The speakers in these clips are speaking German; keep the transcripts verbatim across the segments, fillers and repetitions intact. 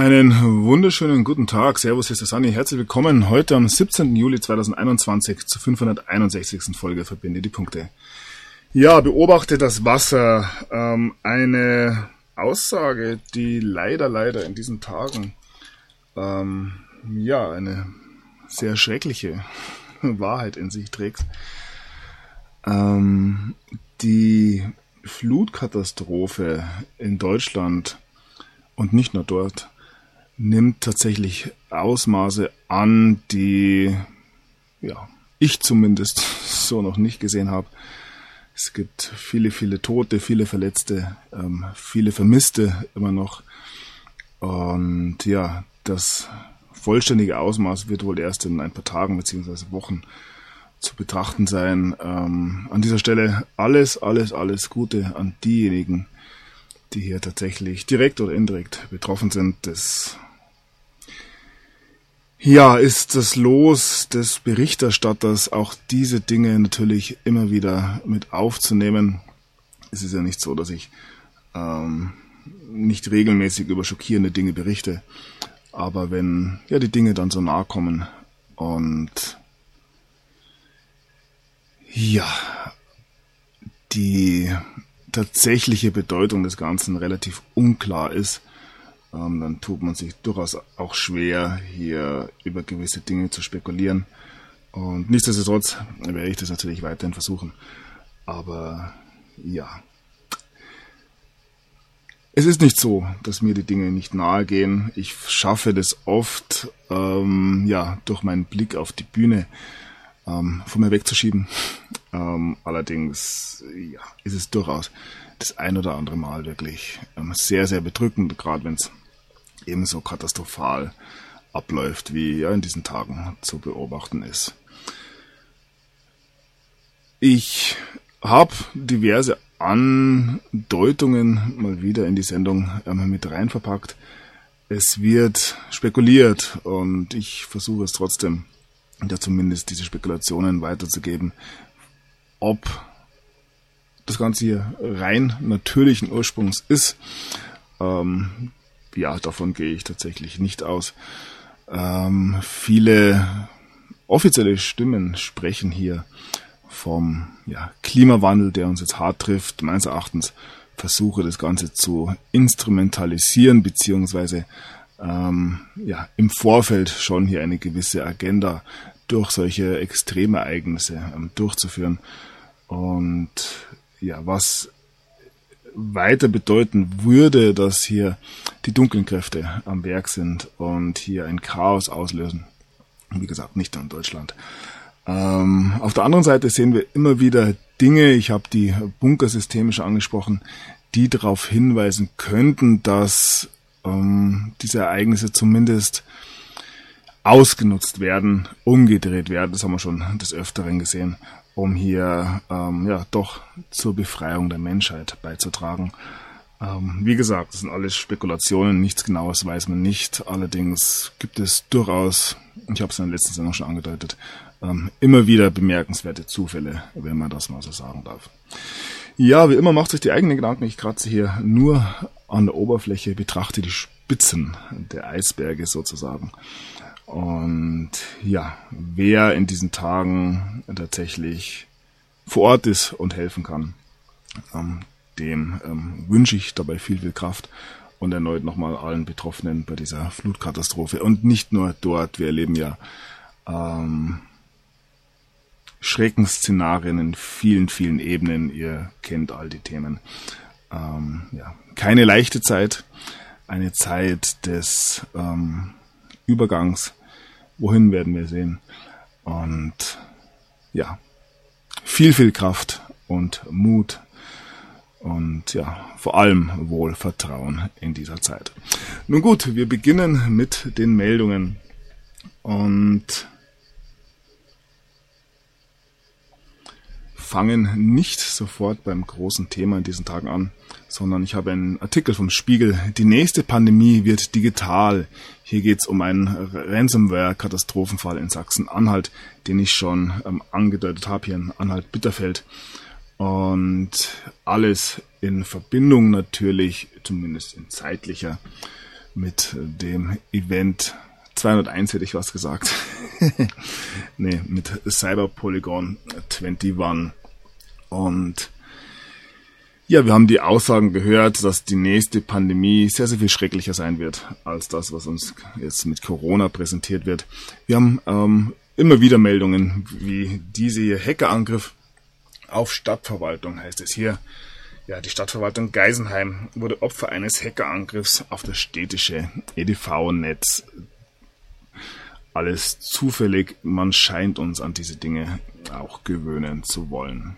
Einen wunderschönen guten Tag. Servus, hier ist der Sunny. Herzlich willkommen heute am siebzehnten Juli zweitausendeinundzwanzig zur fünfhunderteinundsechzigsten Folge Verbinde die Punkte. Ja, beobachte das Wasser. Ähm, eine Aussage, die leider, leider in diesen Tagen ähm, ja eine sehr schreckliche Wahrheit in sich trägt. Ähm, die Flutkatastrophe in Deutschland und nicht nur dort nimmt tatsächlich Ausmaße an, die ja ich zumindest so noch nicht gesehen habe. Es gibt viele, viele Tote, viele Verletzte, ähm, viele Vermisste immer noch. Und ja, das vollständige Ausmaß wird wohl erst in ein paar Tagen bzw. Wochen zu betrachten sein. Ähm, an dieser Stelle alles, alles, alles Gute an diejenigen, die hier tatsächlich direkt oder indirekt betroffen sind. Das ja, ist das Los des Berichterstatters, auch diese Dinge natürlich immer wieder mit aufzunehmen. Es ist ja nicht so, dass ich ähm, nicht regelmäßig über schockierende Dinge berichte, aber wenn ja die Dinge dann so nahe kommen und ja, die tatsächliche Bedeutung des Ganzen relativ unklar ist, ähm, dann tut man sich durchaus auch schwer, hier über gewisse Dinge zu spekulieren. Und nichtsdestotrotz werde ich das natürlich weiterhin versuchen. Aber ja, es ist nicht so, dass mir die Dinge nicht nahe gehen. Ich schaffe das oft, ähm, ja, durch meinen Blick auf die Bühne ähm, von mir wegzuschieben. Ähm, allerdings ja, ist es durchaus das ein oder andere Mal wirklich ähm, sehr, sehr bedrückend, gerade wenn es ebenso katastrophal abläuft, wie ja in diesen Tagen zu beobachten ist. Ich habe diverse Andeutungen mal wieder in die Sendung ähm, mit rein verpackt. Es wird spekuliert und ich versuche es trotzdem, ja zumindest diese Spekulationen weiterzugeben, ob das Ganze hier rein natürlichen Ursprungs ist. Ähm, ja, davon gehe ich tatsächlich nicht aus. Ähm, viele offizielle Stimmen sprechen hier vom ja, Klimawandel, der uns jetzt hart trifft. Meines Erachtens versuche das Ganze zu instrumentalisieren, beziehungsweise ähm, ja, im Vorfeld schon hier eine gewisse Agenda durch solche Extremereignisse ähm, durchzuführen. Und ja, was weiter bedeuten würde, dass hier die dunklen Kräfte am Werk sind und hier ein Chaos auslösen. Wie gesagt, nicht nur in Deutschland. Ähm, auf der anderen Seite sehen wir immer wieder Dinge, ich habe die Bunkersysteme schon angesprochen, die darauf hinweisen könnten, dass ähm, diese Ereignisse zumindest ausgenutzt werden, umgedreht werden. Das haben wir schon des Öfteren gesehen, um hier ähm, ja doch zur Befreiung der Menschheit beizutragen. Ähm, wie gesagt, das sind alles Spekulationen, nichts Genaues weiß man nicht. Allerdings gibt es durchaus, ich habe es in der letzten Sendung schon angedeutet, ähm, immer wieder bemerkenswerte Zufälle, wenn man das mal so sagen darf. Ja, wie immer macht sich die eigenen Gedanken. Ich kratze hier nur an der Oberfläche, betrachte die Spitzen der Eisberge sozusagen. Und ja, wer in diesen Tagen tatsächlich vor Ort ist und helfen kann, ähm, dem ähm, wünsche ich dabei viel, viel Kraft und erneut nochmal allen Betroffenen bei dieser Flutkatastrophe. Und nicht nur dort, wir erleben ja ähm, Schreckensszenarien in vielen, vielen Ebenen. Ihr kennt all die Themen. Ähm, ja, keine leichte Zeit, eine Zeit des ähm, Übergangs. Wohin werden wir sehen? Und ja, viel, viel Kraft und Mut und ja, vor allem wohl Vertrauen in dieser Zeit. Nun gut, wir beginnen mit den Meldungen und fangen nicht sofort beim großen Thema in diesen Tagen an, sondern ich habe einen Artikel vom Spiegel. Die nächste Pandemie wird digital. Hier geht es um einen Ransomware-Katastrophenfall in Sachsen-Anhalt, den ich schon ähm, angedeutet habe, hier in Anhalt-Bitterfeld. Und alles in Verbindung natürlich, zumindest in zeitlicher, mit dem Event zweihunderteins hätte ich was gesagt. nee, mit Cyberpolygon einundzwanzig. Und ja, wir haben die Aussagen gehört, dass die nächste Pandemie sehr, sehr viel schrecklicher sein wird als das, was uns jetzt mit Corona präsentiert wird. Wir haben ähm, immer wieder Meldungen wie diese hier, Hackerangriff auf Stadtverwaltung, heißt es hier. Ja, die Stadtverwaltung Geisenheim wurde Opfer eines Hackerangriffs auf das städtische E D V-Netz. Alles zufällig, man scheint uns an diese Dinge auch gewöhnen zu wollen.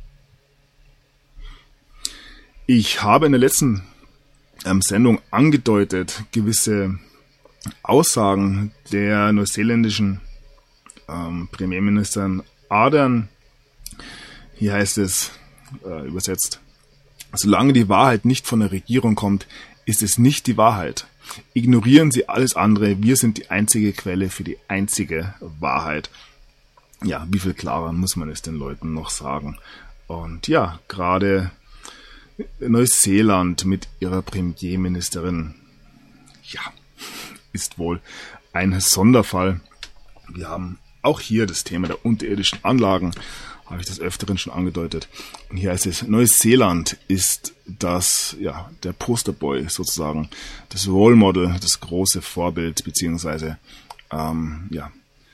Ich habe in der letzten ähm, Sendung angedeutet, gewisse Aussagen der neuseeländischen ähm, Premierministerin Ardern. Hier heißt es, äh, übersetzt, solange die Wahrheit nicht von der Regierung kommt, ist es nicht die Wahrheit. Ignorieren Sie alles andere, wir sind die einzige Quelle für die einzige Wahrheit. Ja, wie viel klarer muss man es den Leuten noch sagen? Und ja, gerade Neuseeland mit ihrer Premierministerin, ja, ist wohl ein Sonderfall. Wir haben auch hier das Thema der unterirdischen Anlagen, habe ich des Öfteren schon angedeutet. Und hier heißt es, Neuseeland ist das, ja, der Posterboy sozusagen, das Role Model, das große Vorbild, beziehungsweise, ähm, ja,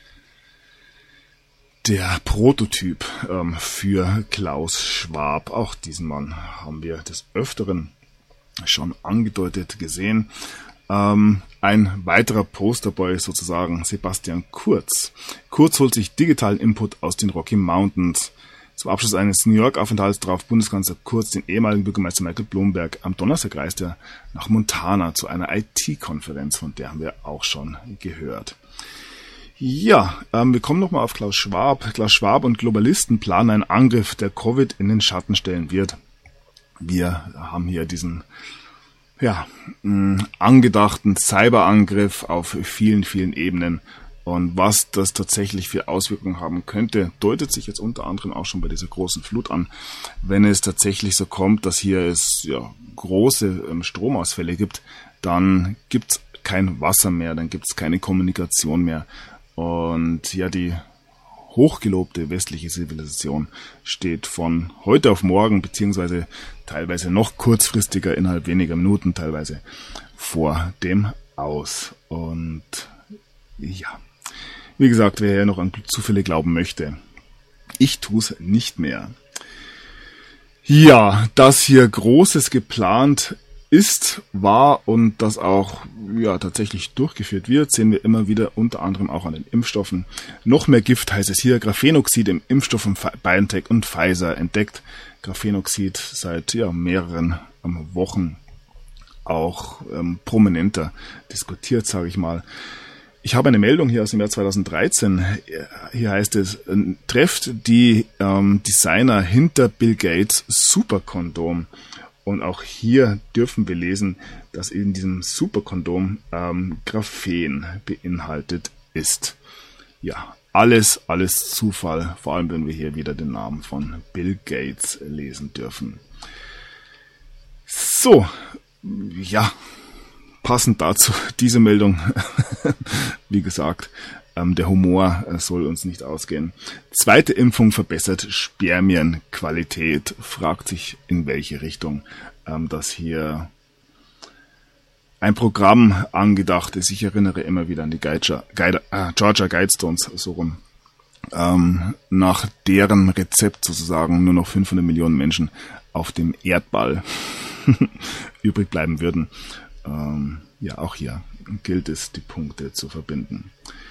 der Prototyp ähm, für Klaus Schwab. Auch diesen Mann haben wir des Öfteren schon angedeutet gesehen. Ähm, ein weiterer Posterboy sozusagen, Sebastian Kurz. Kurz holt sich digitalen Input aus den Rocky Mountains. Zum Abschluss eines New York-Aufenthalts traf Bundeskanzler Kurz den ehemaligen Bürgermeister Michael Bloomberg. Am Donnerstag reiste er nach Montana zu einer I T-Konferenz, von der haben wir auch schon gehört. Ja, ähm, wir kommen nochmal auf Klaus Schwab. Klaus Schwab und Globalisten planen einen Angriff, der Covid in den Schatten stellen wird. Wir haben hier diesen, ja, mh, angedachten Cyberangriff auf vielen, vielen Ebenen. Und was das tatsächlich für Auswirkungen haben könnte, deutet sich jetzt unter anderem auch schon bei dieser großen Flut an. Wenn es tatsächlich so kommt, dass hier es ja große ähm, Stromausfälle gibt, dann gibt's kein Wasser mehr, dann gibt's keine Kommunikation mehr. Und ja, die hochgelobte westliche Zivilisation steht von heute auf morgen, beziehungsweise teilweise noch kurzfristiger, innerhalb weniger Minuten teilweise, vor dem Aus. Und ja, wie gesagt, wer hier noch an Zufälle glauben möchte, ich tue es nicht mehr. Ja, dass hier Großes geplant ist, war und das auch ja tatsächlich durchgeführt wird, sehen wir immer wieder, unter anderem auch an den Impfstoffen. Noch mehr Gift heißt es hier, Graphenoxid im Impfstoff von BioNTech und Pfizer entdeckt. Graphenoxid seit ja mehreren ähm, Wochen auch ähm, prominenter diskutiert, sage ich mal. Ich habe eine Meldung hier aus dem Jahr zweitausenddreizehn. Hier heißt es, trefft die ähm, Designer hinter Bill Gates Superkondom. Und auch hier dürfen wir lesen, dass in diesem Superkondom ähm, Graphen beinhaltet ist. Ja, alles, alles Zufall, vor allem wenn wir hier wieder den Namen von Bill Gates lesen dürfen. So, ja, passend dazu diese Meldung. Wie gesagt, ähm, der Humor äh, soll uns nicht ausgehen. Zweite Impfung verbessert Spermienqualität. Fragt sich, in welche Richtung ähm, das hier ein Programm angedacht ist. Ich erinnere immer wieder an die Georgia, Guide, äh, Georgia Guidestones, so rum. Ähm, nach deren Rezept sozusagen nur noch fünfhundert Millionen Menschen auf dem Erdball übrig bleiben würden. Ähm, ja, auch hier gilt es, die Punkte zu verbinden.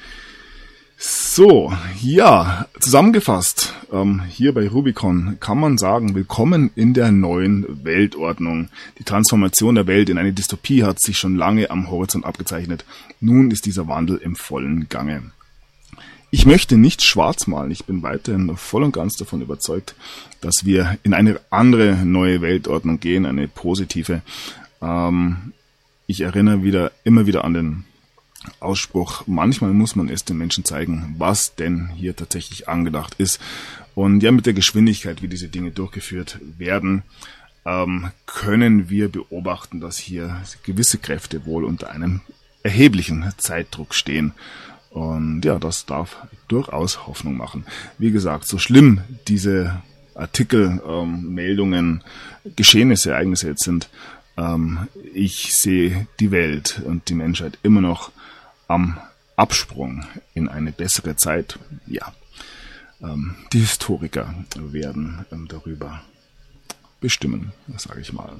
So, ja, zusammengefasst, ähm, hier bei Rubicon kann man sagen, willkommen in der neuen Weltordnung. Die Transformation der Welt in eine Dystopie hat sich schon lange am Horizont abgezeichnet. Nun ist dieser Wandel im vollen Gange. Ich möchte nicht schwarz malen, ich bin weiterhin voll und ganz davon überzeugt, dass wir in eine andere neue Weltordnung gehen, eine positive. Ähm, ich erinnere wieder, immer wieder an den Ausspruch, manchmal muss man es den Menschen zeigen, was denn hier tatsächlich angedacht ist. Und ja, mit der Geschwindigkeit, wie diese Dinge durchgeführt werden, ähm, können wir beobachten, dass hier gewisse Kräfte wohl unter einem erheblichen Zeitdruck stehen. Und ja, das darf durchaus Hoffnung machen. Wie gesagt, so schlimm diese Artikel, ähm, Meldungen, Geschehnisse, Ereignisse jetzt sind, ähm, ich sehe die Welt und die Menschheit immer noch am Absprung in eine bessere Zeit. Ja, ähm, die Historiker werden ähm, darüber bestimmen, sage ich mal.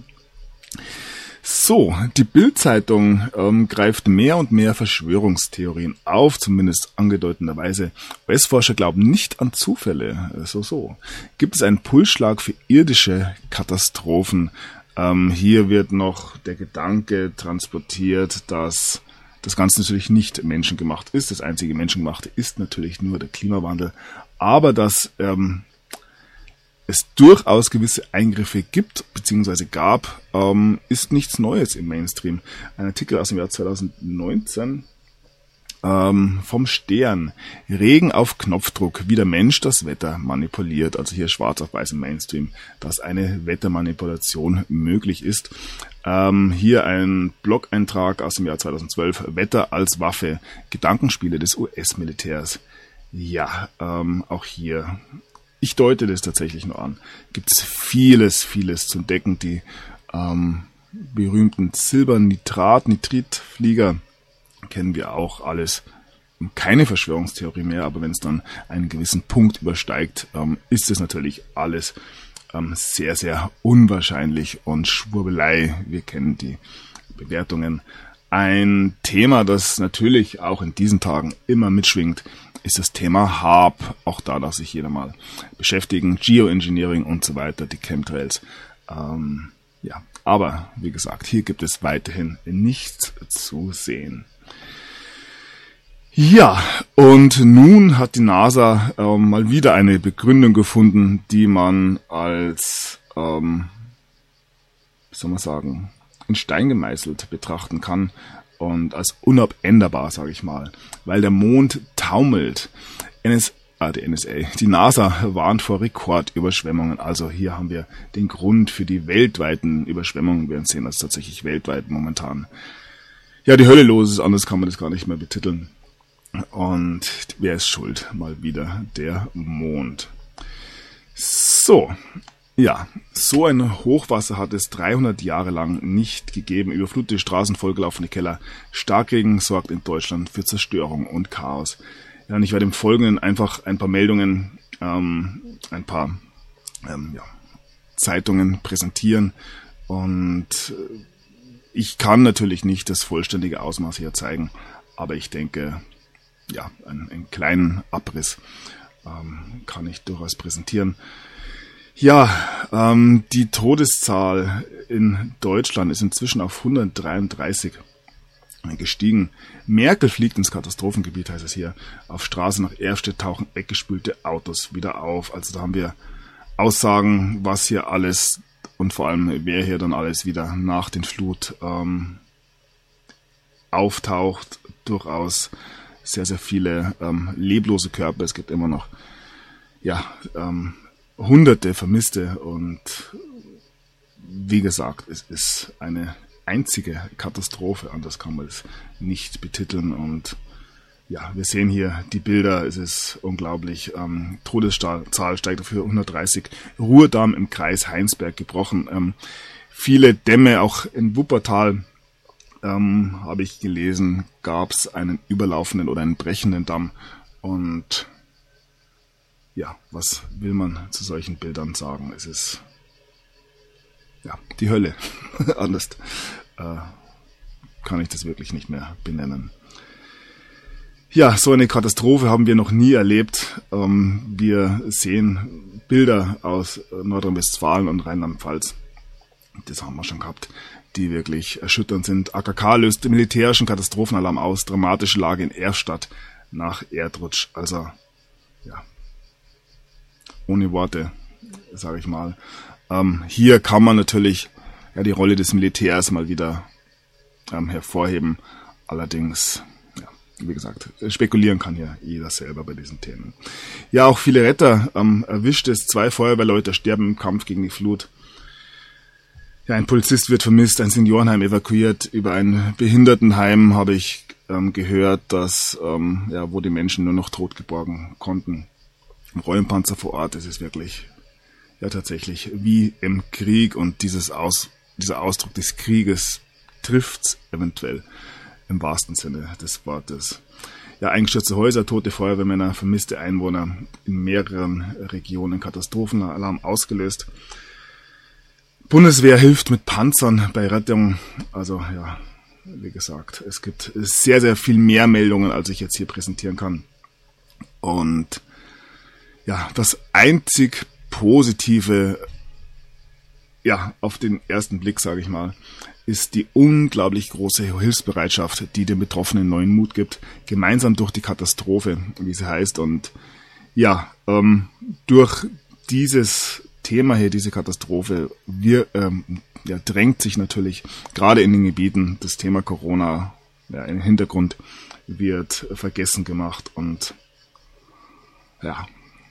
So, die Bild-Zeitung ähm, greift mehr und mehr Verschwörungstheorien auf, zumindest angedeutenderweise. U S-Forscher glauben nicht an Zufälle. So, so. Gibt es einen Pulsschlag für irdische Katastrophen? Ähm, hier wird noch der Gedanke transportiert, dass das Ganze natürlich nicht menschengemacht ist. Das einzige Menschengemachte ist natürlich nur der Klimawandel. Aber dass ähm, es durchaus gewisse Eingriffe gibt, beziehungsweise gab, ähm, ist nichts Neues im Mainstream. Ein Artikel aus dem Jahr zweitausendneunzehn ähm, vom Stern. Regen auf Knopfdruck, wie der Mensch das Wetter manipuliert. Also hier schwarz auf weiß im Mainstream, dass eine Wettermanipulation möglich ist. Ähm, hier ein Blog-Eintrag aus dem Jahr zweitausendzwölf. Wetter als Waffe. Gedankenspiele des U S-Militärs. Ja, ähm, auch hier... Ich deute das tatsächlich nur an. Gibt es vieles, vieles zu entdecken. Die ähm, berühmten Silbernitrat, Nitritflieger kennen wir auch alles. Keine Verschwörungstheorie mehr, aber wenn es dann einen gewissen Punkt übersteigt, ähm, ist es natürlich alles ähm, sehr, sehr unwahrscheinlich und Schwurbelei. Wir kennen die Bewertungen. Ein Thema, das natürlich auch in diesen Tagen immer mitschwingt, ist das Thema H A A R P. Auch da darf sich jeder mal beschäftigen. Geoengineering und so weiter, die Chemtrails. Ähm, ja, aber wie gesagt, hier gibt es weiterhin nichts zu sehen. Ja, und nun hat die NASA ähm, mal wieder eine Begründung gefunden, die man als, ähm, wie soll man sagen, in Stein gemeißelt betrachten kann. Und als unabänderbar, sage ich mal, weil der Mond taumelt. N S, ah, die N S A, die NASA warnt vor Rekordüberschwemmungen. Also hier haben wir den Grund für die weltweiten Überschwemmungen. Wir werden sehen, dass tatsächlich weltweit momentan ja die Hölle los ist. Anders kann man das gar nicht mehr betiteln. Und wer ist schuld? Mal wieder der Mond. So. Ja, so ein Hochwasser hat es dreihundert Jahre lang nicht gegeben. Überflutete Straßen, vollgelaufene Keller. Starkregen sorgt in Deutschland für Zerstörung und Chaos. Ja, und ich werde im Folgenden einfach ein paar Meldungen, ähm, ein paar ähm, ja, Zeitungen präsentieren. Und ich kann natürlich nicht das vollständige Ausmaß hier zeigen, aber ich denke, ja, einen, einen kleinen Abriss ähm, kann ich durchaus präsentieren. Ja, ähm, die Todeszahl in Deutschland ist inzwischen auf hundertdreiunddreißig gestiegen. Merkel fliegt ins Katastrophengebiet, heißt es hier. Auf Straße nach Erstedt tauchen weggespülte Autos wieder auf. Also da haben wir Aussagen, was hier alles und vor allem wer hier dann alles wieder nach den Flut ähm, auftaucht. Durchaus sehr, sehr viele ähm, leblose Körper. Es gibt immer noch, ja, ähm, Hunderte Vermisste und wie gesagt, es ist eine einzige Katastrophe, anders kann man es nicht betiteln und ja, wir sehen hier die Bilder, es ist unglaublich, ähm, Todeszahl steigt auf hundertdreißig, Ruhrdamm im Kreis Heinsberg gebrochen, ähm, viele Dämme, auch in Wuppertal, ähm, habe ich gelesen, gab es einen überlaufenden oder einen brechenden Damm und ja, was will man zu solchen Bildern sagen? Es ist ja die Hölle. Anders äh, kann ich das wirklich nicht mehr benennen. Ja, so eine Katastrophe haben wir noch nie erlebt. Ähm, wir sehen Bilder aus Nordrhein-Westfalen und Rheinland-Pfalz. Das haben wir schon gehabt, die wirklich erschütternd sind. A K K löst den militärischen Katastrophenalarm aus. Dramatische Lage in Erstadt nach Erdrutsch. Also, ja. Ohne Worte, sage ich mal. Ähm, hier kann man natürlich ja die Rolle des Militärs mal wieder ähm, hervorheben. Allerdings, ja, wie gesagt, spekulieren kann hier jeder selber bei diesen Themen. Ja, auch viele Retter ähm, erwischt es. Zwei Feuerwehrleute sterben im Kampf gegen die Flut. Ja, ein Polizist wird vermisst, ein Seniorenheim evakuiert. Über ein Behindertenheim habe ich ähm, gehört, dass ähm, ja, wo die Menschen nur noch tot geborgen konnten. Räumpanzer vor Ort, es ist wirklich ja tatsächlich wie im Krieg, und dieses Aus, dieser Ausdruck des Krieges trifft's eventuell im wahrsten Sinne des Wortes. Ja, eingestürzte Häuser, tote Feuerwehrmänner, vermisste Einwohner, in mehreren Regionen Katastrophenalarm ausgelöst. Bundeswehr hilft mit Panzern bei Rettung. Also ja, wie gesagt, es gibt sehr, sehr viel mehr Meldungen, als ich jetzt hier präsentieren kann. Und ja, das einzig Positive, ja, auf den ersten Blick, sage ich mal, ist die unglaublich große Hilfsbereitschaft, die den Betroffenen neuen Mut gibt, gemeinsam durch die Katastrophe, wie sie heißt. Und ja, ähm, durch dieses Thema hier, diese Katastrophe, wir, ähm, ja, drängt sich natürlich gerade in den Gebieten das Thema Corona ja, im Hintergrund, wird vergessen gemacht. Und ja,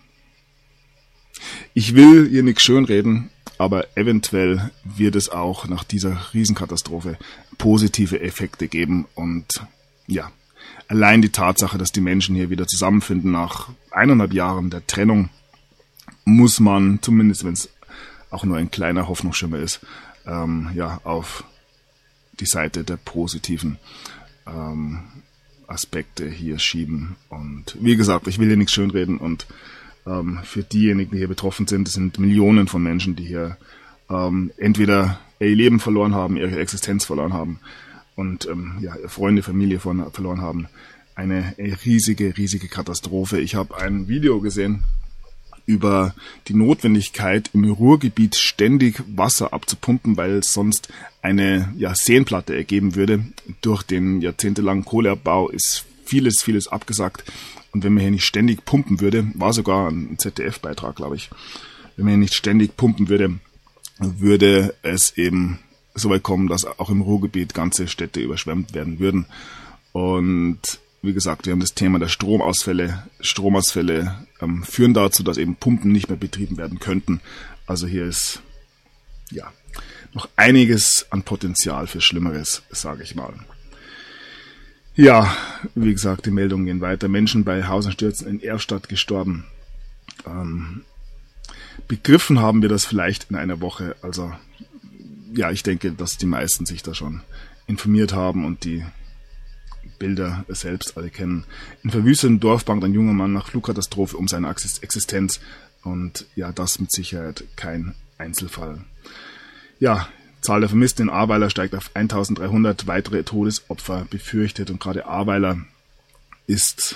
ich will hier nichts schönreden, aber eventuell wird es auch nach dieser Riesenkatastrophe positive Effekte geben. Und ja, allein die Tatsache, dass die Menschen hier wieder zusammenfinden nach eineinhalb Jahren der Trennung, muss man, zumindest wenn es auch nur ein kleiner Hoffnungsschimmer ist, ähm, ja, auf die Seite der positiven ähm, Aspekte hier schieben. Und wie gesagt, ich will hier nichts schönreden, und ähm, für diejenigen, die hier betroffen sind, es sind Millionen von Menschen, die hier ähm, entweder ihr Leben verloren haben, ihre Existenz verloren haben und ähm, ja, Freunde, Familie von, verloren haben. Eine riesige, riesige Katastrophe. Ich habe ein Video gesehen über die Notwendigkeit, im Ruhrgebiet ständig Wasser abzupumpen, weil es sonst eine ja, Seenplatte ergeben würde. Durch den jahrzehntelangen Kohleabbau ist vieles, vieles abgesackt. Und wenn man hier nicht ständig pumpen würde, war sogar ein Z D F-Beitrag, glaube ich, wenn man hier nicht ständig pumpen würde, würde es eben so weit kommen, dass auch im Ruhrgebiet ganze Städte überschwemmt werden würden. Und wie gesagt, wir haben das Thema der Stromausfälle. Stromausfälle ähm, führen dazu, dass eben Pumpen nicht mehr betrieben werden könnten. Also hier ist ja noch einiges an Potenzial für Schlimmeres, sage ich mal. Ja, wie gesagt, die Meldungen gehen weiter. Menschen bei Hauseinstürzen in Erstadt gestorben. Ähm, begriffen haben wir das vielleicht in einer Woche. Also ja, ich denke, dass die meisten sich da schon informiert haben und die Bilder selbst alle kennen. In verwüsteten Dorf bangt ein junger Mann nach Flugkatastrophe um seine Existenz. Und ja, das mit Sicherheit kein Einzelfall. Ja, Zahl der Vermissten in Ahrweiler steigt auf eintausenddreihundert, weitere Todesopfer befürchtet. Und gerade Ahrweiler ist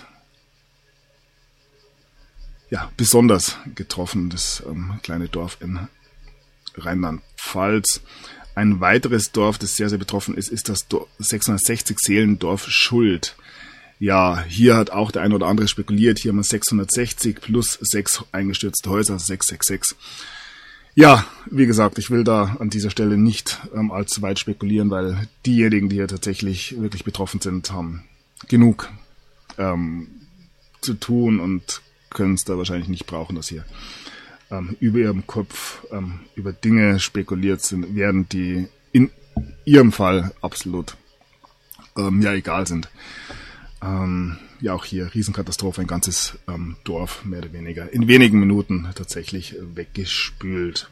ja besonders getroffen, das ähm, kleine Dorf in Rheinland-Pfalz. Ein weiteres Dorf, das sehr, sehr betroffen ist, ist das sechshundertsechzig Seelendorf Schuld. Ja, hier hat auch der eine oder andere spekuliert. Hier haben wir sechshundertsechzig plus sechs eingestürzte Häuser, also sechshundertsechsundsechzig. Ja, wie gesagt, ich will da an dieser Stelle nicht ähm, allzu weit spekulieren, weil diejenigen, die hier tatsächlich wirklich betroffen sind, haben genug ähm, zu tun und können es da wahrscheinlich nicht brauchen, dass hier ähm, über ihrem Kopf ähm, über Dinge spekuliert sind, werden, die in ihrem Fall absolut ähm, ja egal sind. Ähm, ja, auch hier Riesenkatastrophe, ein ganzes ähm, Dorf mehr oder weniger in wenigen Minuten tatsächlich weggespült.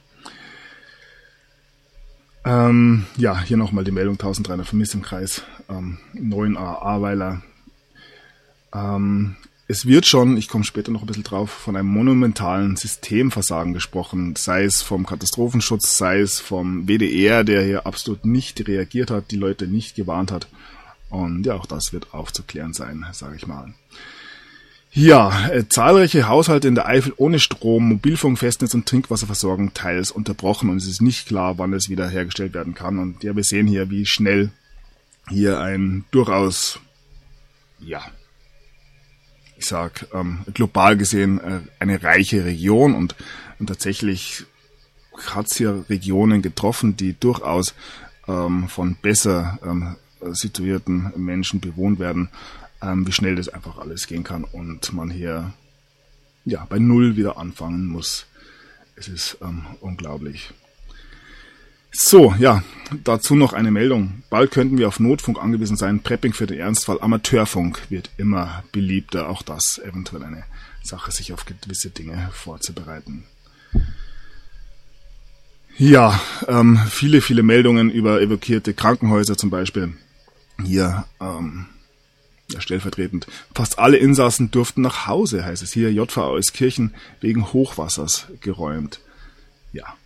Ähm, ja, hier nochmal die Meldung, eintausenddreihundert vermisst im Kreis ähm, neun a Ahrweiler. Ähm, es wird schon, ich komme später noch ein bisschen drauf, von einem monumentalen Systemversagen gesprochen, sei es vom Katastrophenschutz, sei es vom W D R, der hier absolut nicht reagiert hat, die Leute nicht gewarnt hat. Und ja, auch das wird aufzuklären sein, sage ich mal. Ja, äh, zahlreiche Haushalte in der Eifel ohne Strom, Mobilfunk, Festnetz und Trinkwasserversorgung teils unterbrochen, und es ist nicht klar, wann es wieder hergestellt werden kann. Und ja, wir sehen hier, wie schnell hier ein durchaus, ja, ich sag, ähm, global gesehen äh, eine reiche Region, und, und tatsächlich hat es hier Regionen getroffen, die durchaus ähm, von besser ähm, situierten Menschen bewohnt werden, ähm, wie schnell das einfach alles gehen kann und man hier ja bei Null wieder anfangen muss. Es ist ähm, unglaublich. So, ja, dazu noch eine Meldung. Bald könnten wir auf Notfunk angewiesen sein. Prepping für den Ernstfall. Amateurfunk wird immer beliebter. Auch das eventuell eine Sache, sich auf gewisse Dinge vorzubereiten. Ja, ähm, viele, viele Meldungen über evakuierte Krankenhäuser zum Beispiel. Hier, ähm, ja, stellvertretend. Fast alle Insassen durften nach Hause, heißt es hier. J V A Euskirchen wegen Hochwassers geräumt. Ja.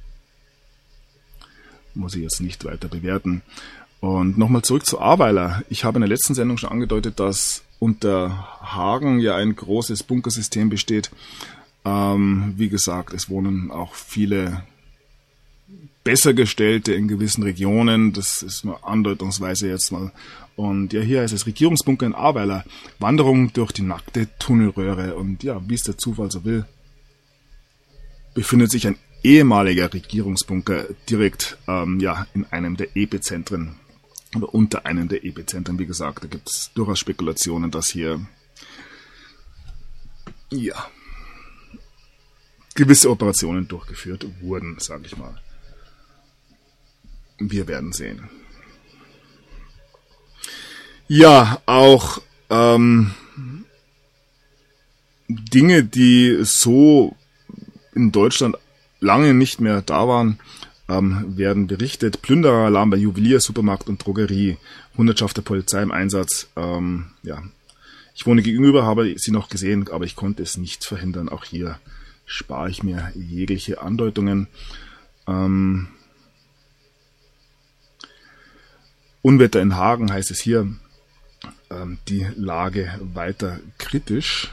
Muss ich jetzt nicht weiter bewerten. Und nochmal zurück zu Ahrweiler. Ich habe in der letzten Sendung schon angedeutet, dass unter Hagen ja ein großes Bunkersystem besteht. Ähm, wie gesagt, es wohnen auch viele Bessergestellte in gewissen Regionen. Das ist nur andeutungsweise jetzt mal. Und ja, hier heißt es Regierungsbunker in Ahrweiler. Wanderung durch die nackte Tunnelröhre. Und ja, wie es der Zufall so will, befindet sich ein ehemaliger Regierungsbunker direkt ähm, ja, in einem der Epizentren oder unter einem der Epizentren. Wie gesagt, da gibt es durchaus Spekulationen, dass hier ja gewisse Operationen durchgeführt wurden, sage ich mal. Wir werden sehen. Ja, auch ähm, Dinge, die so in Deutschland lange nicht mehr da waren, ähm, werden berichtet. Plündereralarm bei Juwelier, Supermarkt und Drogerie. Hundertschafter Polizei im Einsatz. Ähm, ja, ich wohne gegenüber, habe sie noch gesehen, aber ich konnte es nicht verhindern. Auch hier spare ich mir jegliche Andeutungen. Ähm, Unwetter in Hagen heißt es hier. Ähm, die Lage weiter kritisch.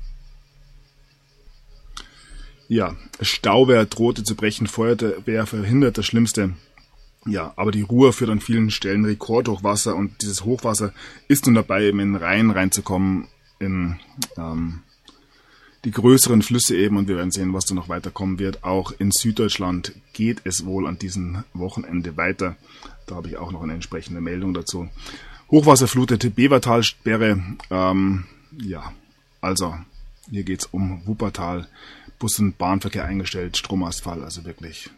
Ja, Stauwehr drohte zu brechen, Feuerwehr verhindert das Schlimmste. Ja, aber die Ruhr führt an vielen Stellen Rekordhochwasser und dieses Hochwasser ist nun dabei, eben in den Rhein reinzukommen, in ähm, die größeren Flüsse eben, und wir werden sehen, was da noch weiterkommen wird. Auch in Süddeutschland geht es wohl an diesem Wochenende weiter. Da habe ich auch noch eine entsprechende Meldung dazu. Hochwasser flutete Bevertalsperre. Ähm, ja, also hier geht's um Wuppertal. Bus- und Bahnverkehr eingestellt, Stromausfall, also wirklich.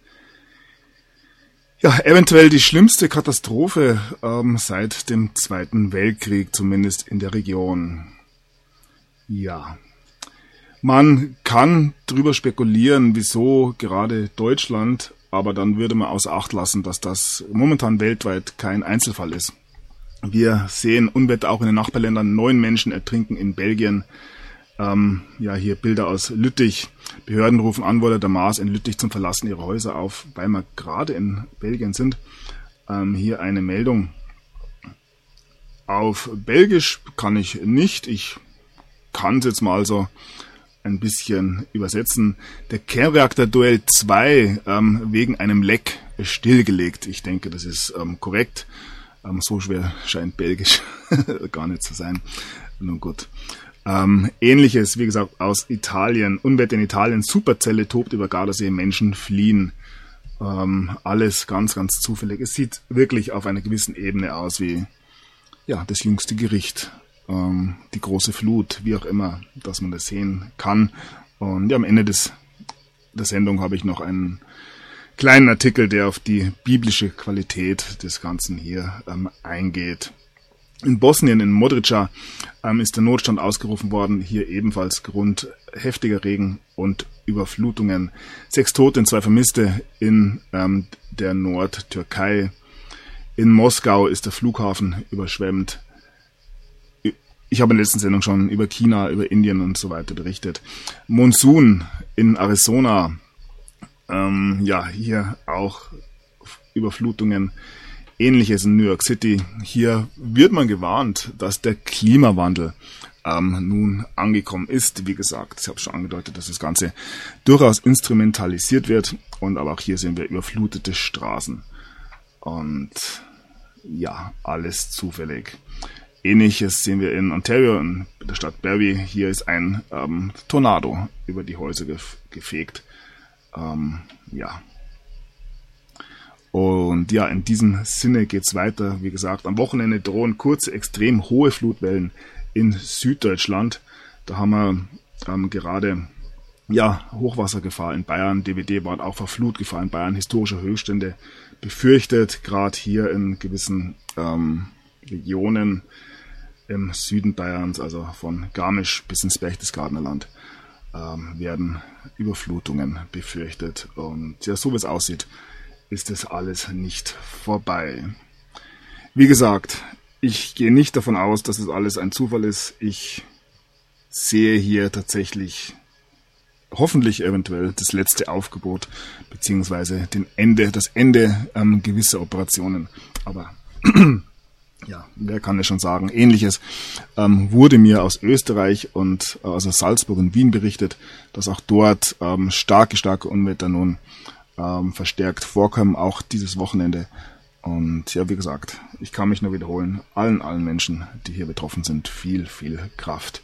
Ja, eventuell die schlimmste Katastrophe ähm, seit dem Zweiten Weltkrieg, zumindest in der Region. Ja, man kann drüber spekulieren, wieso gerade Deutschland, aber dann würde man außer Acht lassen, dass das momentan weltweit kein Einzelfall ist. Wir sehen Unwetter auch in den Nachbarländern. Neun Menschen ertrinken in Belgien. Ähm, ja, hier Bilder aus Lüttich. Behörden rufen Anwohner der Maas in Lüttich zum Verlassen ihrer Häuser auf, weil wir gerade in Belgien sind. Ähm, hier eine Meldung. Auf Belgisch kann ich nicht. Ich kann es jetzt mal so ein bisschen übersetzen. Der Kernreaktor Doel zwei ähm, wegen einem Leck stillgelegt. Ich denke, das ist ähm, korrekt. Ähm, so schwer scheint Belgisch gar nicht zu sein. Nun gut. Ähm, Ähnliches, wie gesagt, aus Italien. Unwetter in Italien. Superzelle tobt über Gardasee. Menschen fliehen. Ähm, alles ganz, ganz zufällig. Es sieht wirklich auf einer gewissen Ebene aus wie ja das jüngste Gericht. Ähm, die große Flut, wie auch immer, dass man das sehen kann. Und ja, am Ende des, der Sendung habe ich noch einen kleinen Artikel, der auf die biblische Qualität des Ganzen hier ähm, eingeht. In Bosnien, in Modrica, ähm, ist der Notstand ausgerufen worden. Hier ebenfalls Grund heftiger Regen und Überflutungen. Sechs Tote und zwei Vermisste in ähm, der Nordtürkei. In Moskau ist der Flughafen überschwemmt. Ich habe in der letzten Sendung schon über China, über Indien und so weiter berichtet. Monsun in Arizona. Ähm, ja, hier auch Überflutungen. Ähnliches in New York City. Hier wird man gewarnt, dass der Klimawandel ähm, nun angekommen ist. Wie gesagt, ich habe schon angedeutet, dass das Ganze durchaus instrumentalisiert wird. Und aber auch hier sehen wir überflutete Straßen. Und ja, alles zufällig. Ähnliches sehen wir in Ontario, in der Stadt Barrie. Hier ist ein ähm, Tornado über die Häuser gef- gefegt. Ähm, ja. Und ja, in diesem Sinne geht's weiter. Wie gesagt, am Wochenende drohen kurze, extrem hohe Flutwellen in Süddeutschland. Da haben wir ähm, gerade Ja, Hochwassergefahr in Bayern, D W D war auch Flutgefahr in Bayern, historische Höchststände befürchtet, gerade hier in gewissen ähm, Regionen im Süden Bayerns, also von Garmisch bis ins Berchtesgadener Land, ähm, werden Überflutungen befürchtet. Und ja, so wie es aussieht, ist das alles nicht vorbei. Wie gesagt, ich gehe nicht davon aus, dass es alles ein Zufall ist. Ich sehe hier tatsächlich hoffentlich eventuell das letzte Aufgebot beziehungsweise den Ende, das Ende ähm, gewisser Operationen. Aber ja, wer kann es schon sagen? Ähnliches ähm, wurde mir aus Österreich und äh, also Salzburg und Wien berichtet, dass auch dort ähm, starke, starke Unwetter nun ähm, verstärkt vorkommen, auch dieses Wochenende. Und ja, wie gesagt, ich kann mich nur wiederholen, allen, allen Menschen, die hier betroffen sind, viel, viel Kraft.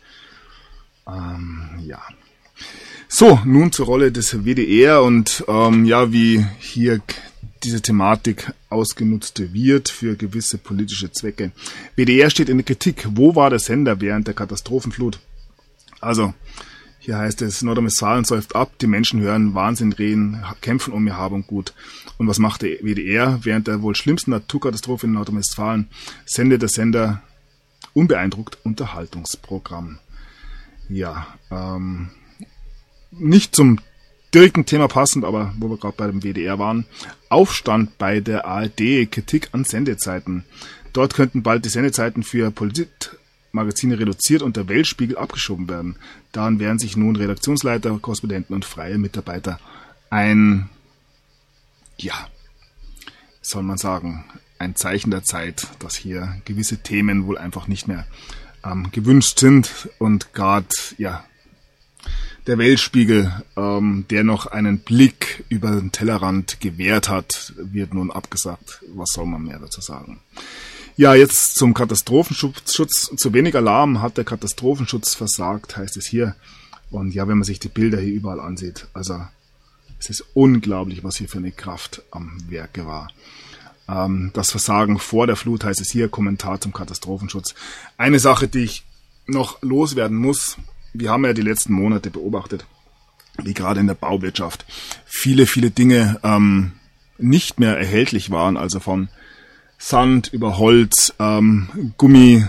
Ähm, ja. So, nun zur Rolle des W D R und ähm, ja, wie hier diese Thematik ausgenutzt wird für gewisse politische Zwecke. W D R steht in der Kritik. Wo war der Sender während der Katastrophenflut? Also, hier heißt es, Nordrhein-Westfalen säuft ab, die Menschen hören Wahnsinn reden, kämpfen um ihr Hab und Gut. Und was macht der W D R? Während der wohl schlimmsten Naturkatastrophe in Nordrhein-Westfalen sendet der Sender unbeeindruckt Unterhaltungsprogramm. Ja, ähm, nicht zum direkten Thema passend, aber wo wir gerade bei dem W D R waren. Aufstand bei der A R D, Kritik an Sendezeiten. Dort könnten bald die Sendezeiten für Politmagazine reduziert und der Weltspiegel abgeschoben werden. Daran werden sich nun Redaktionsleiter, Korrespondenten und freie Mitarbeiter ein, ja, soll man sagen, ein Zeichen der Zeit, dass hier gewisse Themen wohl einfach nicht mehr ähm, gewünscht sind und gerade, ja, der Weltspiegel, ähm, der noch einen Blick über den Tellerrand gewährt hat, wird nun abgesagt. Was soll man mehr dazu sagen? Ja, jetzt zum Katastrophenschutz. Zu wenig Alarm hat der Katastrophenschutz versagt, heißt es hier. Und ja, wenn man sich die Bilder hier überall ansieht, also es ist unglaublich, was hier für eine Kraft am Werke war. Ähm, das Versagen vor der Flut heißt es hier, Kommentar zum Katastrophenschutz. Eine Sache, die ich noch loswerden muss. Wir haben ja die letzten Monate beobachtet, wie gerade in der Bauwirtschaft viele, viele Dinge ähm, nicht mehr erhältlich waren, also von Sand über Holz, ähm, Gummi,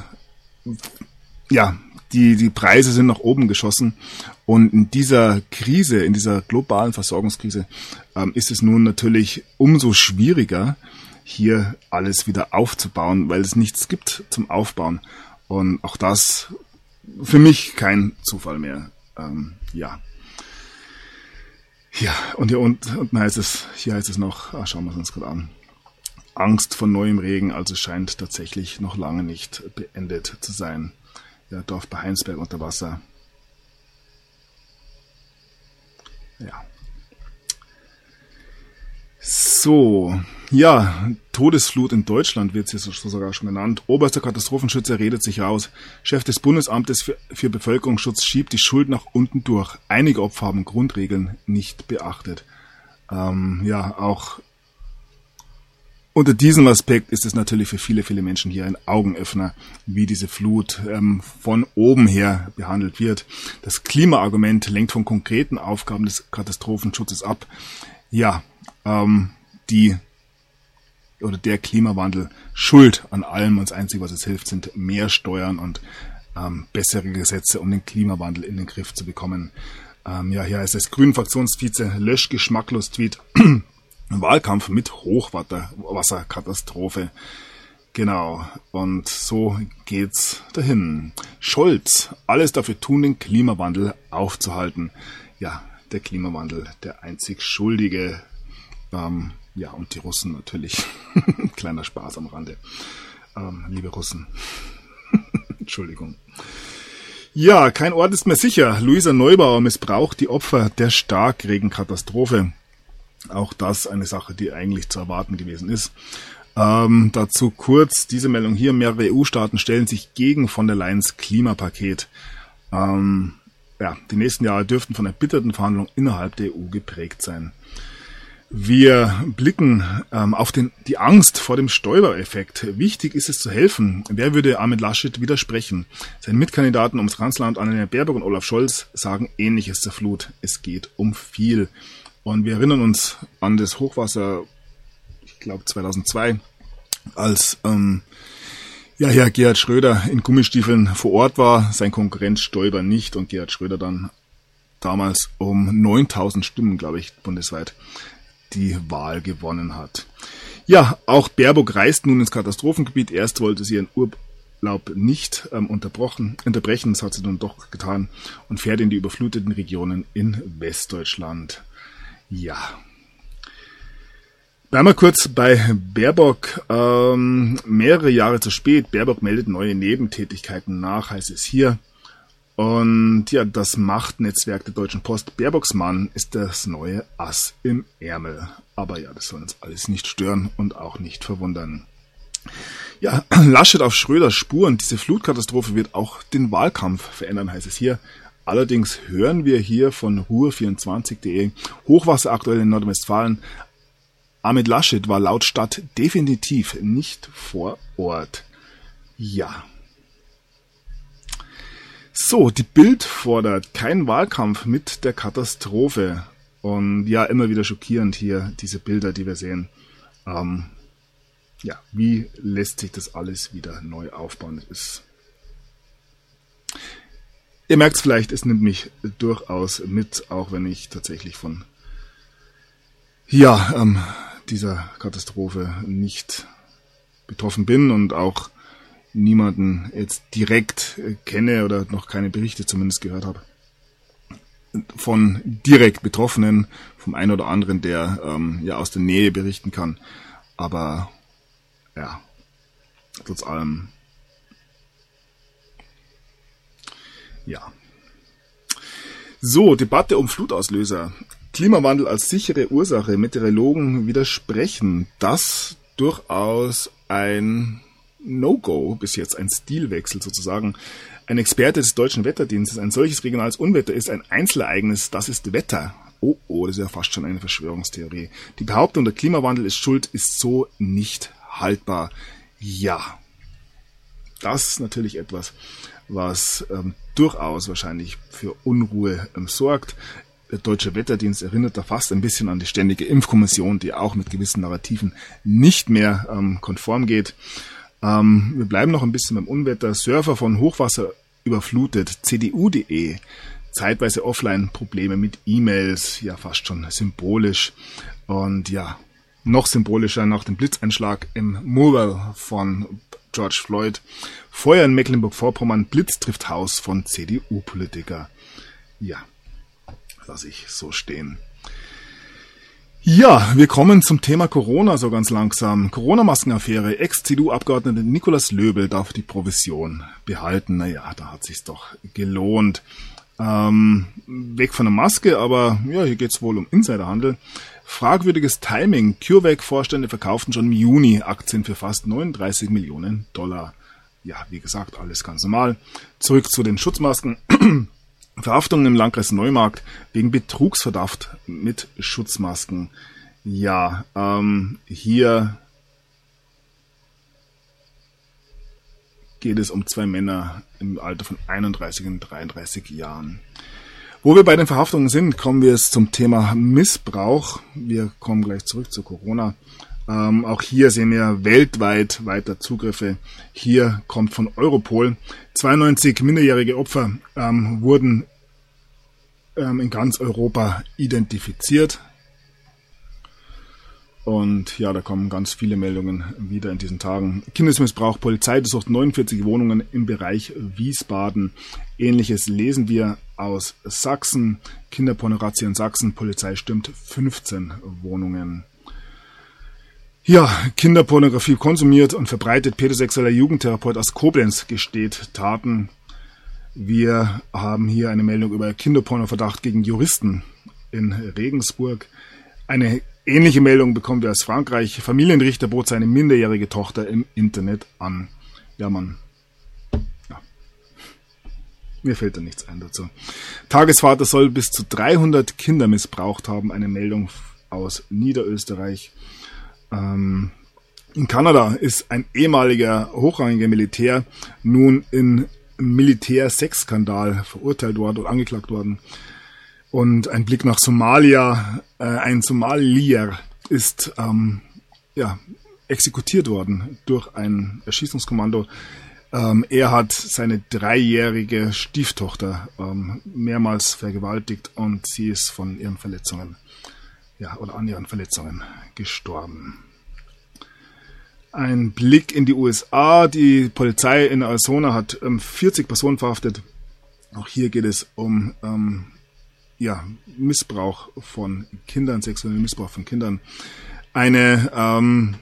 ja, die, die Preise sind nach oben geschossen und in dieser Krise, in dieser globalen Versorgungskrise ähm, ist es nun natürlich umso schwieriger, hier alles wieder aufzubauen, weil es nichts gibt zum Aufbauen und auch das für mich kein Zufall mehr. Ähm, ja. Ja, und hier unten heißt es, hier heißt es noch, ah, schauen wir es uns gerade an. Angst vor neuem Regen, also scheint tatsächlich noch lange nicht beendet zu sein. Ja, Dorf bei Heinsberg unter Wasser. Ja. So, ja, Todesflut in Deutschland wird es jetzt sogar schon genannt. Oberster Katastrophenschützer redet sich raus. Chef des Bundesamtes für, für Bevölkerungsschutz schiebt die Schuld nach unten durch. Einige Opfer haben Grundregeln nicht beachtet. Ähm, ja, auch unter diesem Aspekt ist es natürlich für viele, viele Menschen hier ein Augenöffner, wie diese Flut ähm, von oben her behandelt wird. Das Klimaargument lenkt von konkreten Aufgaben des Katastrophenschutzes ab. Ja, ähm, die oder der Klimawandel schuld an allem und das Einzige, was es hilft, sind mehr Steuern und ähm, bessere Gesetze, um den Klimawandel in den Griff zu bekommen. Ähm, ja, hier heißt es, Grünen-Fraktionsvize lösch geschmacklos Tweet. Wahlkampf mit Hochwasserkatastrophe. Genau, und so geht's dahin. Scholz, alles dafür tun, den Klimawandel aufzuhalten. Ja, der Klimawandel, der einzig Schuldige. Ähm, ja, und die Russen natürlich. Kleiner Spaß am Rande. Ähm, liebe Russen. Entschuldigung. Ja, kein Ort ist mehr sicher. Luisa Neubauer missbraucht die Opfer der Starkregenkatastrophe. Auch das eine Sache, die eigentlich zu erwarten gewesen ist. Ähm, dazu kurz diese Meldung hier. Mehrere E U-Staaten stellen sich gegen von der Leyens Klimapaket. Ähm, ja, die nächsten Jahre dürften von erbitterten Verhandlungen innerhalb der E U geprägt sein. Wir blicken ähm, auf den, die Angst vor dem Stoiber-Effekt. Wichtig ist es zu helfen. Wer würde Armin Laschet widersprechen? Seine Mitkandidaten ums Kanzleramt Annalena Baerbock und Olaf Scholz sagen Ähnliches zur Flut. Es geht um viel. Und wir erinnern uns an das Hochwasser, ich glaube zweitausendzwei, als ähm, ja, Herr Gerhard Schröder in Gummistiefeln vor Ort war, sein Konkurrent Stoiber nicht und Gerhard Schröder dann damals um neuntausend Stimmen, glaube ich, bundesweit die Wahl gewonnen hat. Ja, auch Baerbock reist nun ins Katastrophengebiet. Erst wollte sie ihren Urlaub nicht ähm, unterbrochen, unterbrechen, das hat sie dann doch getan und fährt in die überfluteten Regionen in Westdeutschland. Ja. Bleiben wir kurz bei Baerbock. Ähm, mehrere Jahre zu spät. Baerbock meldet neue Nebentätigkeiten nach, heißt es hier. Und ja, das Machtnetzwerk der Deutschen Post, Baerbocks Mann, ist das neue Ass im Ärmel. Aber ja, das soll uns alles nicht stören und auch nicht verwundern. Ja, Laschet auf Schröders Spuren. Diese Flutkatastrophe wird auch den Wahlkampf verändern, heißt es hier. Allerdings hören wir hier von ruhr vierundzwanzig punkt de, Hochwasser aktuell in Nordrhein-Westfalen. Armin Laschet war laut Stadt definitiv nicht vor Ort. Ja. So, die Bild fordert keinen Wahlkampf mit der Katastrophe. Und ja, immer wieder schockierend hier, diese Bilder, die wir sehen. Ähm, ja, wie lässt sich das alles wieder neu aufbauen? Das ist, ihr merkt es vielleicht, es nimmt mich durchaus mit, auch wenn ich tatsächlich von ja, ähm, dieser Katastrophe nicht betroffen bin und auch niemanden jetzt direkt kenne oder noch keine Berichte zumindest gehört habe von direkt Betroffenen, vom einen oder anderen, der ähm, ja aus der Nähe berichten kann. Aber ja, trotz allem, ja. So, Debatte um Flutauslöser. Klimawandel als sichere Ursache. Meteorologen widersprechen. Das durchaus ein No-Go bis jetzt, ein Stilwechsel sozusagen. Ein Experte des Deutschen Wetterdienstes, ein solches regionales Unwetter ist ein Einzelereignis, das ist Wetter. Oh, oh, das ist ja fast schon eine Verschwörungstheorie. Die Behauptung, der Klimawandel ist schuld, ist so nicht haltbar. Ja, das ist natürlich etwas, was ähm, durchaus wahrscheinlich für Unruhe ähm, sorgt. Der Deutsche Wetterdienst erinnert da fast ein bisschen an die Ständige Impfkommission, die auch mit gewissen Narrativen nicht mehr ähm, konform geht. Ähm, wir bleiben noch ein bisschen beim Unwetter. Surfer von Hochwasser überflutet. C D U punkt de. Zeitweise Offline-Probleme mit E-Mails. Ja, fast schon symbolisch. Und ja, noch symbolischer nach dem Blitzeinschlag im Mural von George Floyd. Feuer in Mecklenburg-Vorpommern. Blitz trifft Haus von C D U-Politiker. Ja, lasse ich so stehen. Ja, wir kommen zum Thema Corona so ganz langsam. Corona-Maskenaffäre. Ex-C D U-Abgeordnete Nikolaus Löbel darf die Provision behalten. Naja, da hat sich's doch gelohnt. Ähm, weg von der Maske, aber ja, hier geht's wohl um Insiderhandel. Fragwürdiges Timing. CureVac-Vorstände verkauften schon im Juni Aktien für fast neununddreißig Millionen Dollar. Ja, wie gesagt, alles ganz normal. Zurück zu den Schutzmasken. Verhaftung im Landkreis Neumarkt wegen Betrugsverdacht mit Schutzmasken. Ja, ähm, hier geht es um zwei Männer im Alter von einunddreißig und dreiunddreißig Jahren. Wo wir bei den Verhaftungen sind, kommen wir jetzt zum Thema Missbrauch. Wir kommen gleich zurück zu Corona. Ähm, auch hier sehen wir weltweit weiter Zugriffe. Hier kommt von Europol. zweiundneunzig minderjährige Opfer ähm, wurden ähm, in ganz Europa identifiziert. Und ja, da kommen ganz viele Meldungen wieder in diesen Tagen. Kindesmissbrauch, Polizei durchsucht neunundvierzig Wohnungen im Bereich Wiesbaden. Ähnliches lesen wir aus Sachsen. Kinderpornografie in Sachsen, Polizei stürmt fünfzehn Wohnungen. Ja, Kinderpornografie konsumiert und verbreitet. Pädosexueller Jugendtherapeut aus Koblenz gesteht Taten. Wir haben hier eine Meldung über Kinderpornoverdacht gegen Juristen in Regensburg. Eine ähnliche Meldung bekommen wir aus Frankreich. Familienrichter bot seine minderjährige Tochter im Internet an. Ja, Mann. Ja. Mir fällt da nichts ein dazu. Tagesvater soll bis zu dreihundert Kinder missbraucht haben. Eine Meldung aus Niederösterreich. Ähm, in Kanada ist ein ehemaliger hochrangiger Militär nun in Militär-Sex-Skandal verurteilt worden oder angeklagt worden. Und ein Blick nach Somalia, äh, ein Somalier ist ähm, ja, exekutiert worden durch ein Erschießungskommando. Ähm, er hat seine dreijährige Stieftochter ähm, mehrmals vergewaltigt und sie ist von ihren Verletzungen, ja, oder an ihren Verletzungen gestorben. Ein Blick in die U S A. Die Polizei in Arizona hat ähm, vierzig Personen verhaftet. Auch hier geht es um ähm, ja, Missbrauch von Kindern, sexuellen Missbrauch von Kindern. Eine ähm,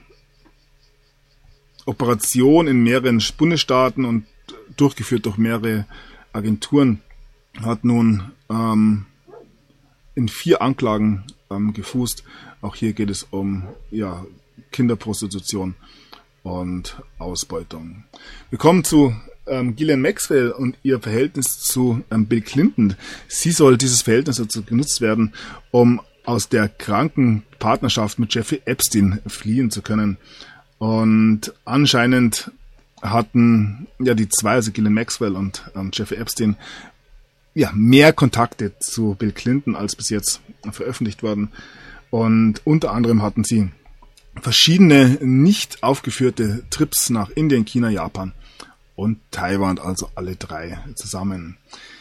Operation in mehreren Bundesstaaten und durchgeführt durch mehrere Agenturen hat nun ähm, in vier Anklagen ähm, gefußt. Auch hier geht es um ja, Kinderprostitution und Ausbeutung. Wir kommen zu ähm, Ghislaine Maxwell und ihr Verhältnis zu ähm, Bill Clinton. Sie soll dieses Verhältnis dazu genutzt werden, um aus der kranken Partnerschaft mit Jeffrey Epstein fliehen zu können. Und anscheinend hatten ja die zwei, also Ghislaine Maxwell und ähm, Jeffrey Epstein, ja, mehr Kontakte zu Bill Clinton als bis jetzt veröffentlicht worden. Und unter anderem hatten sie verschiedene nicht aufgeführte Trips nach Indien, China, Japan und Taiwan, also alle drei zusammen.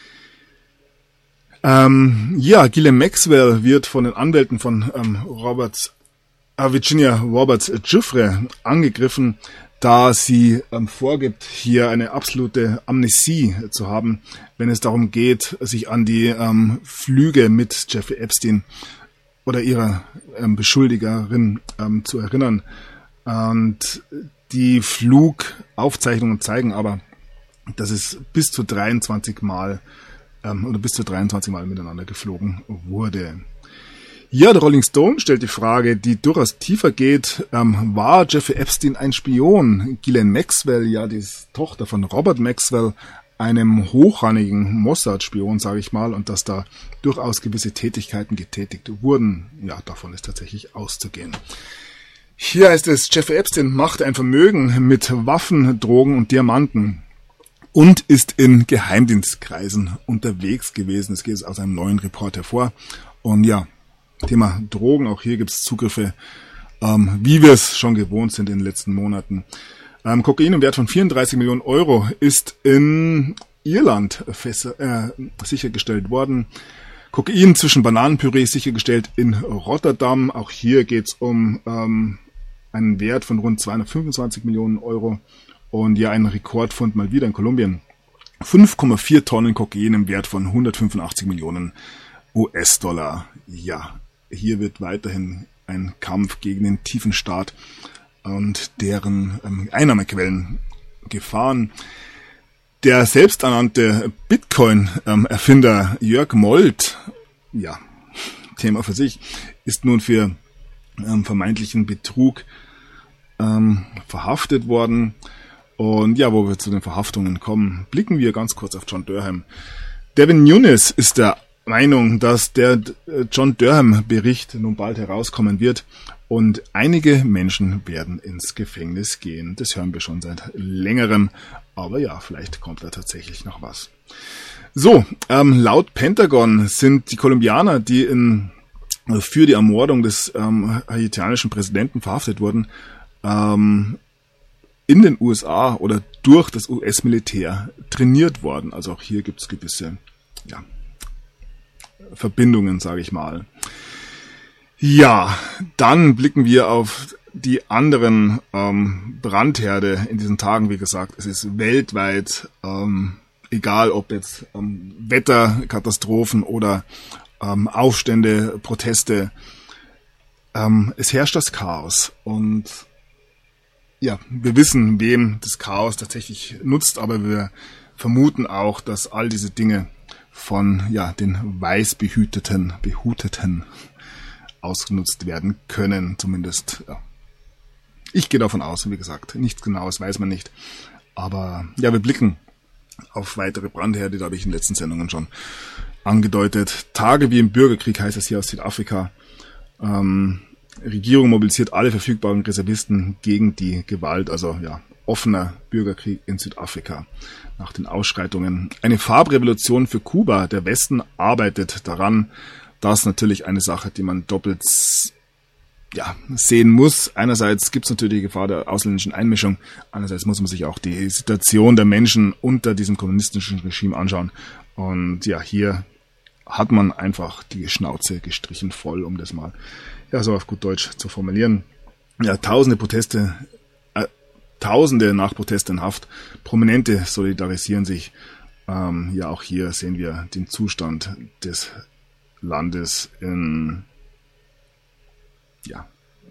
Ähm, ja, Ghislaine Maxwell wird von den Anwälten von ähm, Roberts, äh, Virginia Roberts Giuffre angegriffen, da sie ähm, vorgibt, hier eine absolute Amnesie zu haben, wenn es darum geht, sich an die ähm, Flüge mit Jeffrey Epstein oder ihrer ähm, Beschuldigerin ähm, zu erinnern. Und die Flugaufzeichnungen zeigen aber, dass es bis zu dreiundzwanzig Mal ähm, oder bis zu dreiundzwanzig Mal miteinander geflogen wurde. Ja, der Rolling Stone stellt die Frage, die durchaus tiefer geht. Ähm, war Jeffrey Epstein ein Spion? Ghislaine Maxwell, ja, die Tochter von Robert Maxwell, einem hochrangigen Mossad-Spion, sage ich mal, und dass da durchaus gewisse Tätigkeiten getätigt wurden. Ja, davon ist tatsächlich auszugehen. Hier heißt es, Jeffrey Epstein machte ein Vermögen mit Waffen, Drogen und Diamanten und ist in Geheimdienstkreisen unterwegs gewesen. Das geht aus einem neuen Report hervor. Und ja, Thema Drogen, auch hier gibt es Zugriffe, ähm, wie wir es schon gewohnt sind in den letzten Monaten. Ähm, Kokain im Wert von vierunddreißig Millionen Euro ist in Irland fest, äh, sichergestellt worden. Kokain zwischen Bananenpüree sichergestellt in Rotterdam. Auch hier geht es um ähm, einen Wert von rund zweihundertfünfundzwanzig Millionen Euro. Und ja, ein Rekordfund mal wieder in Kolumbien. fünf Komma vier Tonnen Kokain im Wert von hundertfünfundachtzig Millionen U S-Dollar. Ja, hier wird weiterhin ein Kampf gegen den tiefen Staat und deren ähm, Einnahmequellen gefahren. Der selbsternannte Bitcoin-Erfinder ähm, Jörg Molt, ja, Thema für sich, ist nun für ähm, vermeintlichen Betrug ähm, verhaftet worden. Und ja, wo wir zu den Verhaftungen kommen, blicken wir ganz kurz auf John Durham. Devin Nunes ist der Meinung, dass der John Durham-Bericht nun bald herauskommen wird und einige Menschen werden ins Gefängnis gehen. Das hören wir schon seit längerem, aber ja, vielleicht kommt da tatsächlich noch was. So, ähm, laut Pentagon sind die Kolumbianer, die in, für die Ermordung des ähm, haitianischen Präsidenten verhaftet wurden, ähm, in den U S A oder durch das U S-Militär trainiert worden. Also auch hier gibt es gewisse, ja, Verbindungen, sage ich mal. Ja, dann blicken wir auf die anderen ähm, Brandherde in diesen Tagen. Wie gesagt, es ist weltweit, ähm, egal ob jetzt ähm, Wetterkatastrophen oder ähm, Aufstände, Proteste, ähm, es herrscht das Chaos. Und ja, wir wissen, wem das Chaos tatsächlich nutzt, aber wir vermuten auch, dass all diese Dinge von ja den Weißbehüteten, Behuteten ausgenutzt werden können, zumindest. Ja. Ich gehe davon aus, wie gesagt, nichts Genaues weiß man nicht. Aber ja, wir blicken auf weitere Brandherde, da habe ich in den letzten Sendungen schon angedeutet. Tage wie im Bürgerkrieg heißt es hier aus Südafrika. Ähm, Regierung mobilisiert alle verfügbaren Reservisten gegen die Gewalt, also ja, offener Bürgerkrieg in Südafrika nach den Ausschreitungen. Eine Farbrevolution für Kuba. Der Westen arbeitet daran. Das ist natürlich eine Sache, die man doppelt ja, sehen muss. Einerseits gibt es natürlich die Gefahr der ausländischen Einmischung. Andererseits muss man sich auch die Situation der Menschen unter diesem kommunistischen Regime anschauen. Und ja, hier hat man einfach die Schnauze gestrichen voll, um das mal ja so auf gut Deutsch zu formulieren. Ja, tausende Proteste, äh, tausende nach Proteste in Haft. Prominente solidarisieren sich. Ähm, ja, auch hier sehen wir den Zustand des Landes in ja,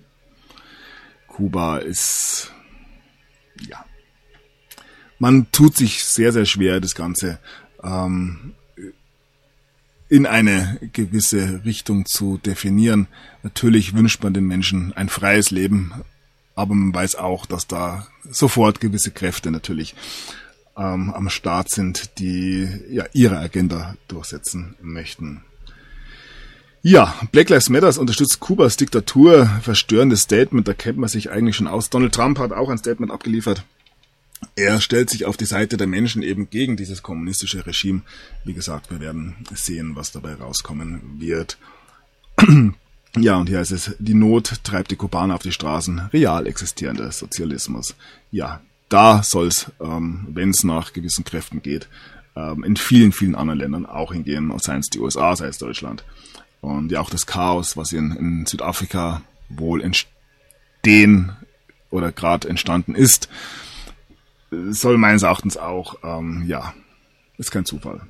Kuba ist, ja, man tut sich sehr, sehr schwer, das Ganze ähm, in eine gewisse Richtung zu definieren. Natürlich wünscht man den Menschen ein freies Leben, aber man weiß auch, dass da sofort gewisse Kräfte natürlich ähm, am Start sind, die ja ihre Agenda durchsetzen möchten. Ja, Black Lives Matter unterstützt Kubas Diktatur, verstörendes Statement, da kennt man sich eigentlich schon aus. Donald Trump hat auch ein Statement abgeliefert. Er stellt sich auf die Seite der Menschen eben gegen dieses kommunistische Regime. Wie gesagt, wir werden sehen, was dabei rauskommen wird. Ja, und hier heißt es, die Not treibt die Kubaner auf die Straßen, real existierender Sozialismus. Ja, da soll es, ähm, wenn es nach gewissen Kräften geht, ähm, in vielen, vielen anderen Ländern auch hingehen, seien es die U S A, sei es Deutschland. Und ja, auch das Chaos, was in, in Südafrika wohl entstehen oder gerade entstanden ist, soll meines Erachtens auch, ähm, ja, ist kein Zufall.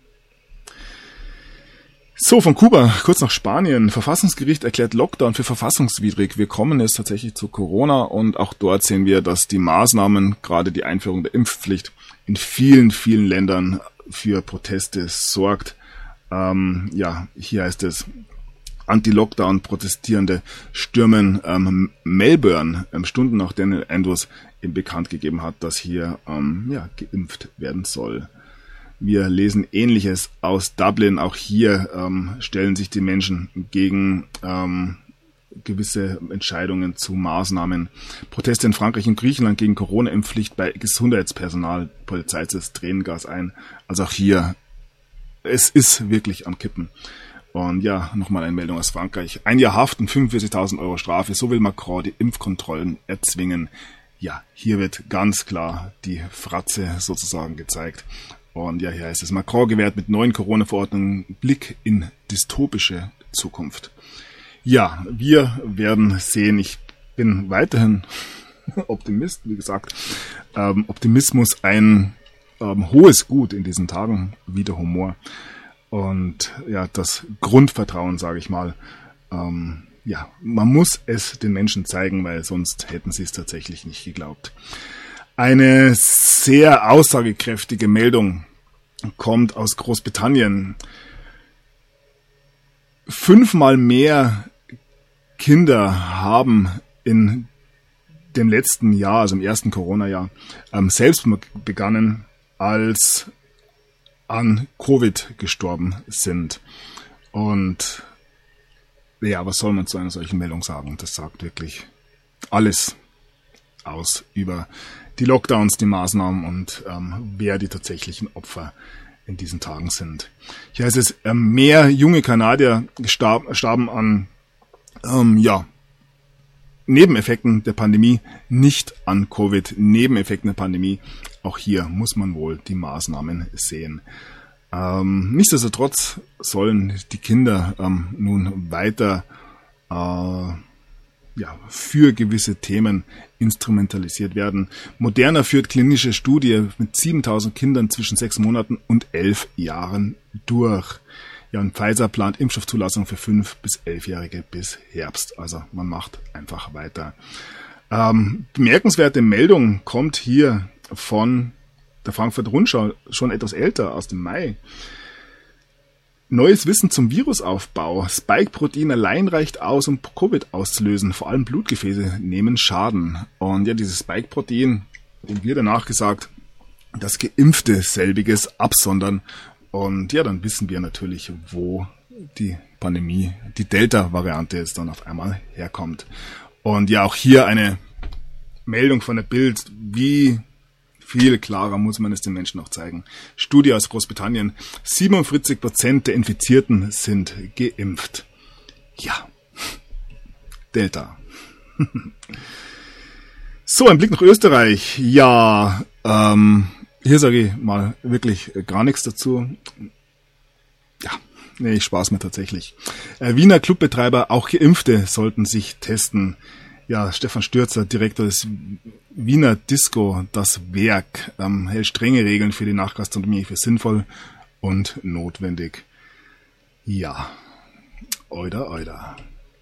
So, von Kuba kurz nach Spanien. Verfassungsgericht erklärt Lockdown für verfassungswidrig. Wir kommen jetzt tatsächlich zu Corona und auch dort sehen wir, dass die Maßnahmen, gerade die Einführung der Impfpflicht, in vielen, vielen Ländern für Proteste sorgt. Ähm, ja, hier heißt es, Anti-Lockdown-Protestierende stürmen ähm, Melbourne, ähm, Stunden nach Daniel Andrews eben bekannt gegeben hat, dass hier ähm, ja, geimpft werden soll. Wir lesen Ähnliches aus Dublin. Auch hier ähm, stellen sich die Menschen gegen ähm, gewisse Entscheidungen zu Maßnahmen. Proteste in Frankreich und Griechenland gegen Corona-Impfpflicht bei Gesundheitspersonal. Polizei setzt Tränengas ein. Also auch hier, es ist wirklich am Kippen. Und ja, nochmal eine Meldung aus Frankreich. Ein Jahr Haft und fünfundvierzigtausend Euro Strafe. So will Macron die Impfkontrollen erzwingen. Ja, hier wird ganz klar die Fratze sozusagen gezeigt. Und ja, hier heißt es, Macron gewährt mit neuen Corona-Verordnungen Blick in dystopische Zukunft. Ja, wir werden sehen. Ich bin weiterhin Optimist, wie gesagt. Ähm, Optimismus ein ähm, hohes Gut in diesen Tagen, wie der Humor. Und ja, das Grundvertrauen, sage ich mal, ähm, ja, man muss es den Menschen zeigen, weil sonst hätten sie es tatsächlich nicht geglaubt. Eine sehr aussagekräftige Meldung kommt aus Großbritannien. Fünfmal mehr Kinder haben in dem letzten Jahr, also im ersten Corona-Jahr, ähm, Selbstmord begangen, als an Covid gestorben sind. Und ja, was soll man zu einer solchen Meldung sagen? Das sagt wirklich alles aus über die Lockdowns, die Maßnahmen und ähm, wer die tatsächlichen Opfer in diesen Tagen sind. Hier heißt es, ähm, mehr junge Kanadier gestarb, starben an ähm, ja, Nebeneffekten der Pandemie, nicht an Covid, Nebeneffekten der Pandemie. Auch hier muss man wohl die Maßnahmen sehen. Ähm, nichtsdestotrotz sollen die Kinder ähm, nun weiter äh, ja, für gewisse Themen instrumentalisiert werden. Moderna führt klinische Studie mit siebentausend Kindern zwischen sechs Monaten und elf Jahren durch. Ja, und Pfizer plant Impfstoffzulassung für fünf- bis elfjährige bis Herbst. Also man macht einfach weiter. Ähm, bemerkenswerte Meldung kommt hier von der Frankfurter Rundschau, schon etwas älter, aus dem Mai. Neues Wissen zum Virusaufbau. Spike-Protein allein reicht aus, um Covid auszulösen. Vor allem Blutgefäße nehmen Schaden. Und ja, dieses Spike-Protein, dem wird danach gesagt, dass Geimpfte selbiges absondern. Und ja, dann wissen wir natürlich, wo die Pandemie, die Delta-Variante jetzt dann auf einmal herkommt. Und ja, auch hier eine Meldung von der Bild, wie viel klarer muss man es den Menschen noch zeigen. Studie aus Großbritannien, siebenundvierzig Prozent der Infizierten sind geimpft. Ja, Delta. So, ein Blick nach Österreich. Ja, ähm, hier sage ich mal wirklich gar nichts dazu. Ja, nee, ich spaß mir tatsächlich. Äh, Wiener Clubbetreiber, auch Geimpfte sollten sich testen. Ja, Stefan Stürzer, Direktor des Wiener Disco, das Werk, ähm, hält strenge Regeln für die Nachgastronomie für sinnvoll und notwendig. Ja, oida, oida.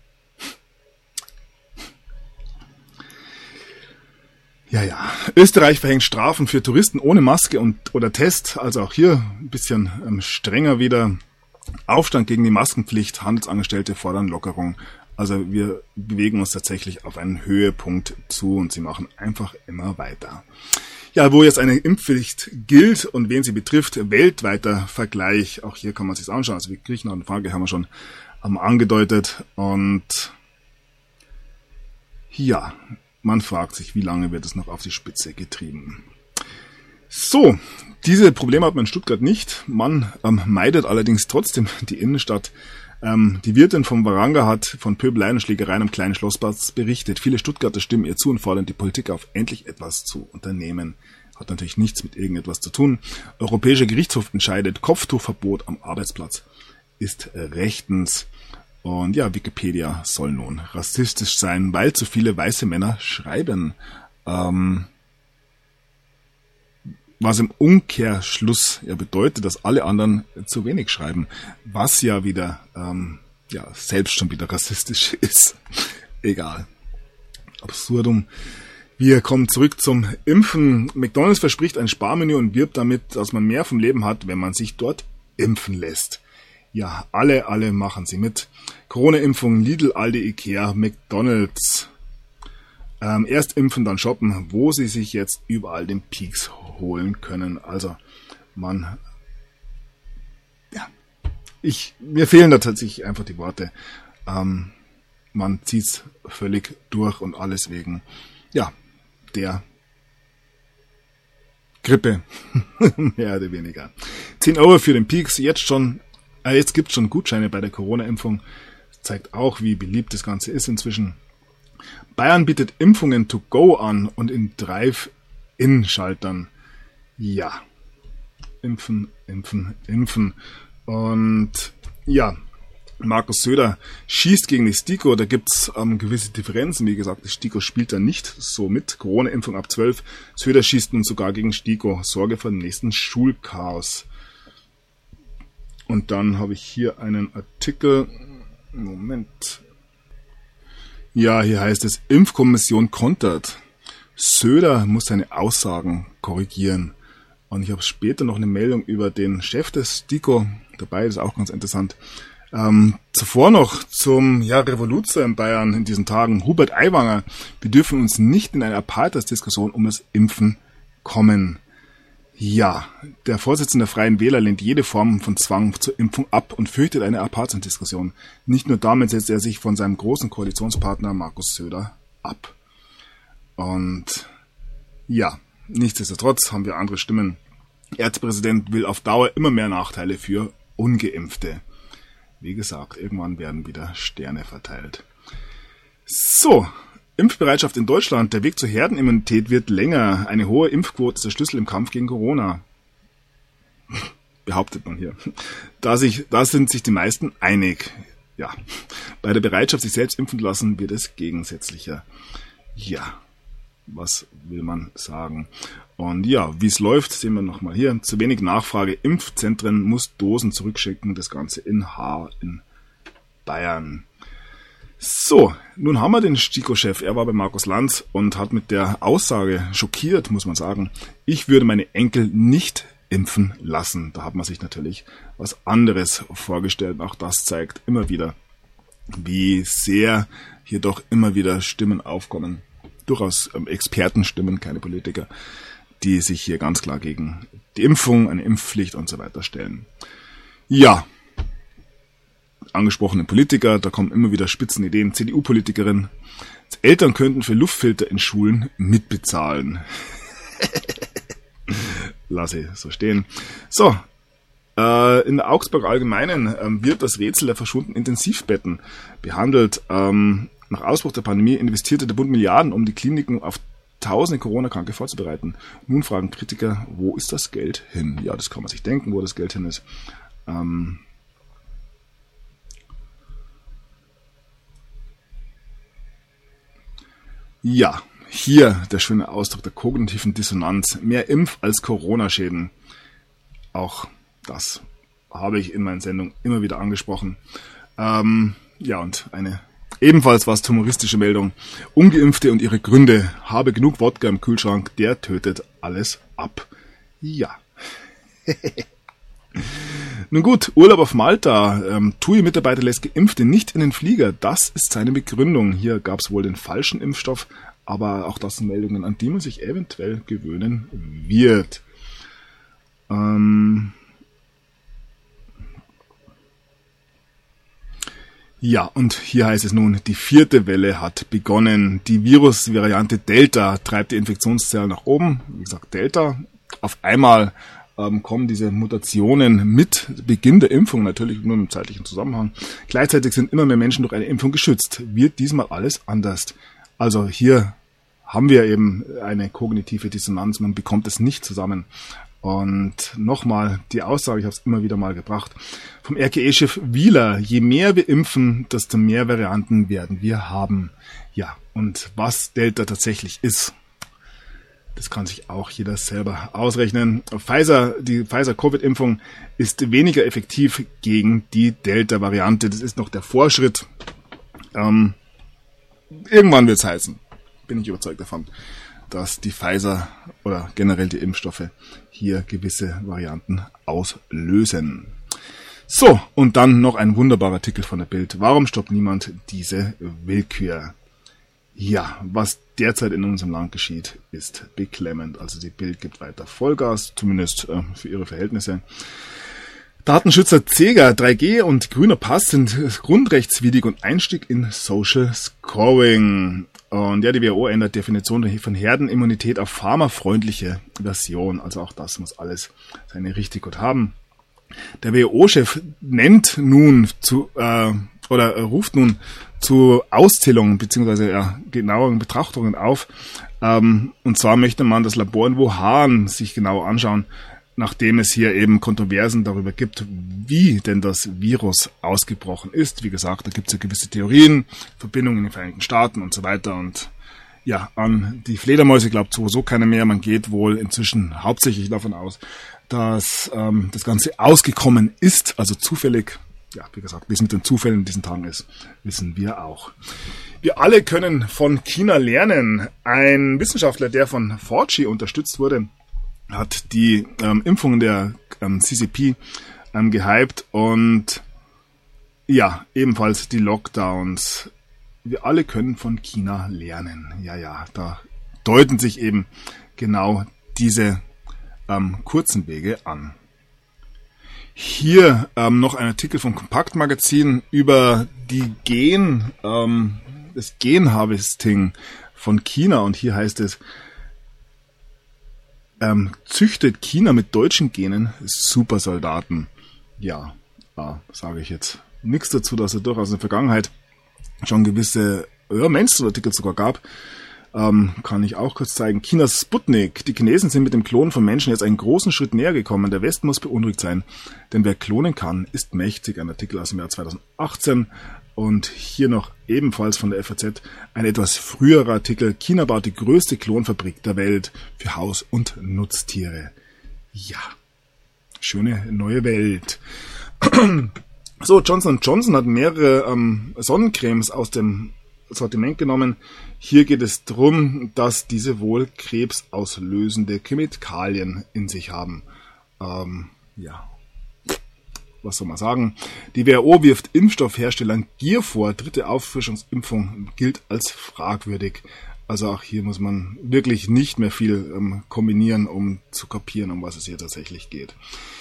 Ja, ja. Österreich verhängt Strafen für Touristen ohne Maske und oder Test. Also auch hier ein bisschen ähm, strenger wieder. Aufstand gegen die Maskenpflicht. Handelsangestellte fordern Lockerung. Also wir bewegen uns tatsächlich auf einen Höhepunkt zu und sie machen einfach immer weiter. Ja, wo jetzt eine Impfpflicht gilt und wen sie betrifft, weltweiter Vergleich. Auch hier kann man sich anschauen. Also wie Griechenland und Frankreich haben wir schon ähm, angedeutet. Und ja, man fragt sich, wie lange wird es noch auf die Spitze getrieben. So, diese Probleme hat man in Stuttgart nicht. Man ähm, meidet allerdings trotzdem die Innenstadt. Ähm, die Wirtin vom Waranga hat von Pöbeleien und Schlägereien am kleinen Schlossplatz berichtet. Viele Stuttgarter stimmen ihr zu und fordern die Politik auf, endlich etwas zu unternehmen. Hat natürlich nichts mit irgendetwas zu tun. Europäischer Gerichtshof entscheidet, Kopftuchverbot am Arbeitsplatz ist rechtens. Und ja, Wikipedia soll nun rassistisch sein, weil zu viele weiße Männer schreiben. Ähm, was im Umkehrschluss ja bedeutet, dass alle anderen zu wenig schreiben. Was ja wieder, ähm, ja, selbst schon wieder rassistisch ist. Egal. Absurdum. Wir kommen zurück zum Impfen. McDonald's verspricht ein Sparmenü und wirbt damit, dass man mehr vom Leben hat, wenn man sich dort impfen lässt. Ja, alle, alle machen sie mit. Corona-Impfung, Lidl, Aldi, Ikea, McDonald's. Ähm, erst impfen, dann shoppen, wo sie sich jetzt überall den Peaks holen können. Also, man, ja, ich, mir fehlen da tatsächlich einfach die Worte. Ähm, man zieht's völlig durch und alles wegen, ja, der Grippe, mehr oder weniger. zehn Euro für den Peaks, jetzt schon. Jetzt gibt es schon Gutscheine bei der Corona-Impfung. Das zeigt auch, wie beliebt das Ganze ist inzwischen. Bayern bietet Impfungen to go an und in Drive-In-Schaltern. Ja, impfen, impfen, impfen. Und ja, Markus Söder schießt gegen die STIKO. Da gibt es ähm, gewisse Differenzen. Wie gesagt, die STIKO spielt da nicht so mit. Corona-Impfung ab zwölf. Söder schießt nun sogar gegen STIKO. Sorge vor dem nächsten Schulchaos. Und dann habe ich hier einen Artikel. Moment. Ja, hier heißt es, Impfkommission kontert. Söder muss seine Aussagen korrigieren. Und ich habe später noch eine Meldung über den Chef des STIKO dabei, das ist auch ganz interessant. Ähm, zuvor noch zum ja, Revoluzer in Bayern in diesen Tagen, Hubert Aiwanger. Wir dürfen uns nicht in eine Apartheidsdiskussion um das Impfen kommen. Ja, der Vorsitzende der Freien Wähler lehnt jede Form von Zwang zur Impfung ab und fürchtet eine Apartheidsdiskussion. Nicht nur damit setzt er sich von seinem großen Koalitionspartner Markus Söder ab. Und ja, nichtsdestotrotz haben wir andere Stimmen. Erzpräsident will auf Dauer immer mehr Nachteile für Ungeimpfte. Wie gesagt, irgendwann werden wieder Sterne verteilt. So, Impfbereitschaft in Deutschland. Der Weg zur Herdenimmunität wird länger. Eine hohe Impfquote ist der Schlüssel im Kampf gegen Corona. Behauptet man hier. Da, sich, da sind sich die meisten einig. Ja, bei der Bereitschaft, sich selbst impfen zu lassen, wird es gegensätzlicher. Ja, was will man sagen? Und ja, wie es läuft, sehen wir nochmal hier. Zu wenig Nachfrage. Impfzentren muss Dosen zurückschicken. Das Ganze in Haar in Bayern. So, nun haben wir den STIKO-Chef. Er war bei Markus Lanz und hat mit der Aussage schockiert, muss man sagen, ich würde meine Enkel nicht impfen lassen. Da hat man sich natürlich was anderes vorgestellt. Auch das zeigt immer wieder, wie sehr hier doch immer wieder Stimmen aufkommen. Durchaus ähm, Expertenstimmen, keine Politiker, die sich hier ganz klar gegen die Impfung, eine Impfpflicht und so weiter stellen. Ja, angesprochenen Politiker, da kommen immer wieder Spitzenideen. C D U-Politikerin, Eltern könnten für Luftfilter in Schulen mitbezahlen. Lass ich so stehen. So, äh, in der Augsburger Allgemeinen ähm, wird das Rätsel der verschwundenen Intensivbetten behandelt. Ähm, nach Ausbruch der Pandemie investierte der Bund Milliarden, um die Kliniken auf tausende Corona-Kranke vorzubereiten. Nun fragen Kritiker, wo ist das Geld hin? Ja, das kann man sich denken, wo das Geld hin ist. Ähm, ja, hier der schöne Ausdruck der kognitiven Dissonanz. Mehr Impf- als Corona-Schäden. Auch das habe ich in meinen Sendungen immer wieder angesprochen. Ähm, ja, und eine ebenfalls was humoristische Meldung. Ungeimpfte und ihre Gründe. Habe genug Wodka im Kühlschrank, der tötet alles ab. Ja. Nun gut, Urlaub auf Malta. Ähm, T U I-Mitarbeiter lässt Geimpfte nicht in den Flieger. Das ist seine Begründung. Hier gab es wohl den falschen Impfstoff, aber auch das sind Meldungen, an die man sich eventuell gewöhnen wird. Ähm ja, und hier heißt es nun, die vierte Welle hat begonnen. Die Virusvariante Delta treibt die Infektionszahlen nach oben. Wie gesagt, Delta. Auf einmal ähm, kommen diese Mutationen mit Beginn der Impfung, natürlich nur im zeitlichen Zusammenhang. Gleichzeitig sind immer mehr Menschen durch eine Impfung geschützt. Wird diesmal alles anders? Also hier haben wir eben eine kognitive Dissonanz. Man bekommt es nicht zusammen. Und nochmal die Aussage, ich habe es immer wieder mal gebracht, vom R K E-Chef Wieler: Je mehr wir impfen, desto mehr Varianten werden wir haben. Ja, und was Delta tatsächlich ist, das kann sich auch jeder selber ausrechnen. Pfizer, die Pfizer-Covid-Impfung ist weniger effektiv gegen die Delta-Variante. Das ist noch der Vorschritt. Ähm, irgendwann wird es heißen, bin ich überzeugt davon, dass die Pfizer oder generell die Impfstoffe hier gewisse Varianten auslösen. So, und dann noch ein wunderbarer Artikel von der Bild. Warum stoppt niemand diese Willkür? Ja, was derzeit in unserem Land geschieht, ist beklemmend. Also die Bild gibt weiter Vollgas, zumindest äh, für ihre Verhältnisse. Datenschützer Zeger, drei G und grüner Pass sind grundrechtswidrig und Einstieg in Social Scoring. Und ja, die W H O ändert Definition von Herdenimmunität auf pharmafreundliche Version. Also auch das muss alles seine Richtigkeit haben. Der W H O-Chef nennt nun zu, äh, oder ruft nun zu Auszählungen bzw. Ja, genaueren Betrachtungen auf. Ähm, und zwar möchte man das Labor in Wuhan sich genau anschauen, nachdem es hier eben Kontroversen darüber gibt, wie denn das Virus ausgebrochen ist. Wie gesagt, da gibt es ja gewisse Theorien, Verbindungen in den Vereinigten Staaten und so weiter. Und ja, an die Fledermäuse glaubt sowieso keiner mehr. Man geht wohl inzwischen hauptsächlich davon aus, dass ähm, das Ganze ausgekommen ist, also zufällig. Ja, wie gesagt, wie es mit den Zufällen in diesen Tagen ist, wissen wir auch. Wir alle können von China lernen. Ein Wissenschaftler, der von Fauci unterstützt wurde, hat die ähm, Impfungen der ähm, C C P ähm, gehypt und ja, ebenfalls die Lockdowns. Wir alle können von China lernen. Ja, ja, da deuten sich eben genau diese ähm, kurzen Wege an. Hier ähm, noch ein Artikel vom Kompakt-Magazin über die Gen, ähm, das Gen-Harvesting von China, und hier heißt es, ähm, züchtet China mit deutschen Genen Supersoldaten. Ja, da sage ich jetzt nichts dazu, dass es durchaus in der Vergangenheit schon gewisse ja, Mainstream-Artikel sogar gab. Ähm, kann ich auch kurz zeigen. Chinas Sputnik. Die Chinesen sind mit dem Klonen von Menschen jetzt einen großen Schritt näher gekommen. Der Westen muss beunruhigt sein, denn wer klonen kann, ist mächtig. Ein Artikel aus dem Jahr zweitausendachtzehn. Und hier noch ebenfalls von der F A Z ein etwas früherer Artikel. China baut die größte Klonfabrik der Welt für Haus- und Nutztiere. Ja, schöne neue Welt. So, Johnson und Johnson hat mehrere ähm, Sonnencremes aus dem Sortiment genommen. Hier geht es darum, dass diese wohl krebsauslösende Chemikalien in sich haben. Ähm, ja, was soll man sagen? Die W H O wirft Impfstoffherstellern Gier vor. Dritte Auffrischungsimpfung gilt als fragwürdig. Also auch hier muss man wirklich nicht mehr viel ähm, kombinieren, um zu kapieren, um was es hier tatsächlich geht.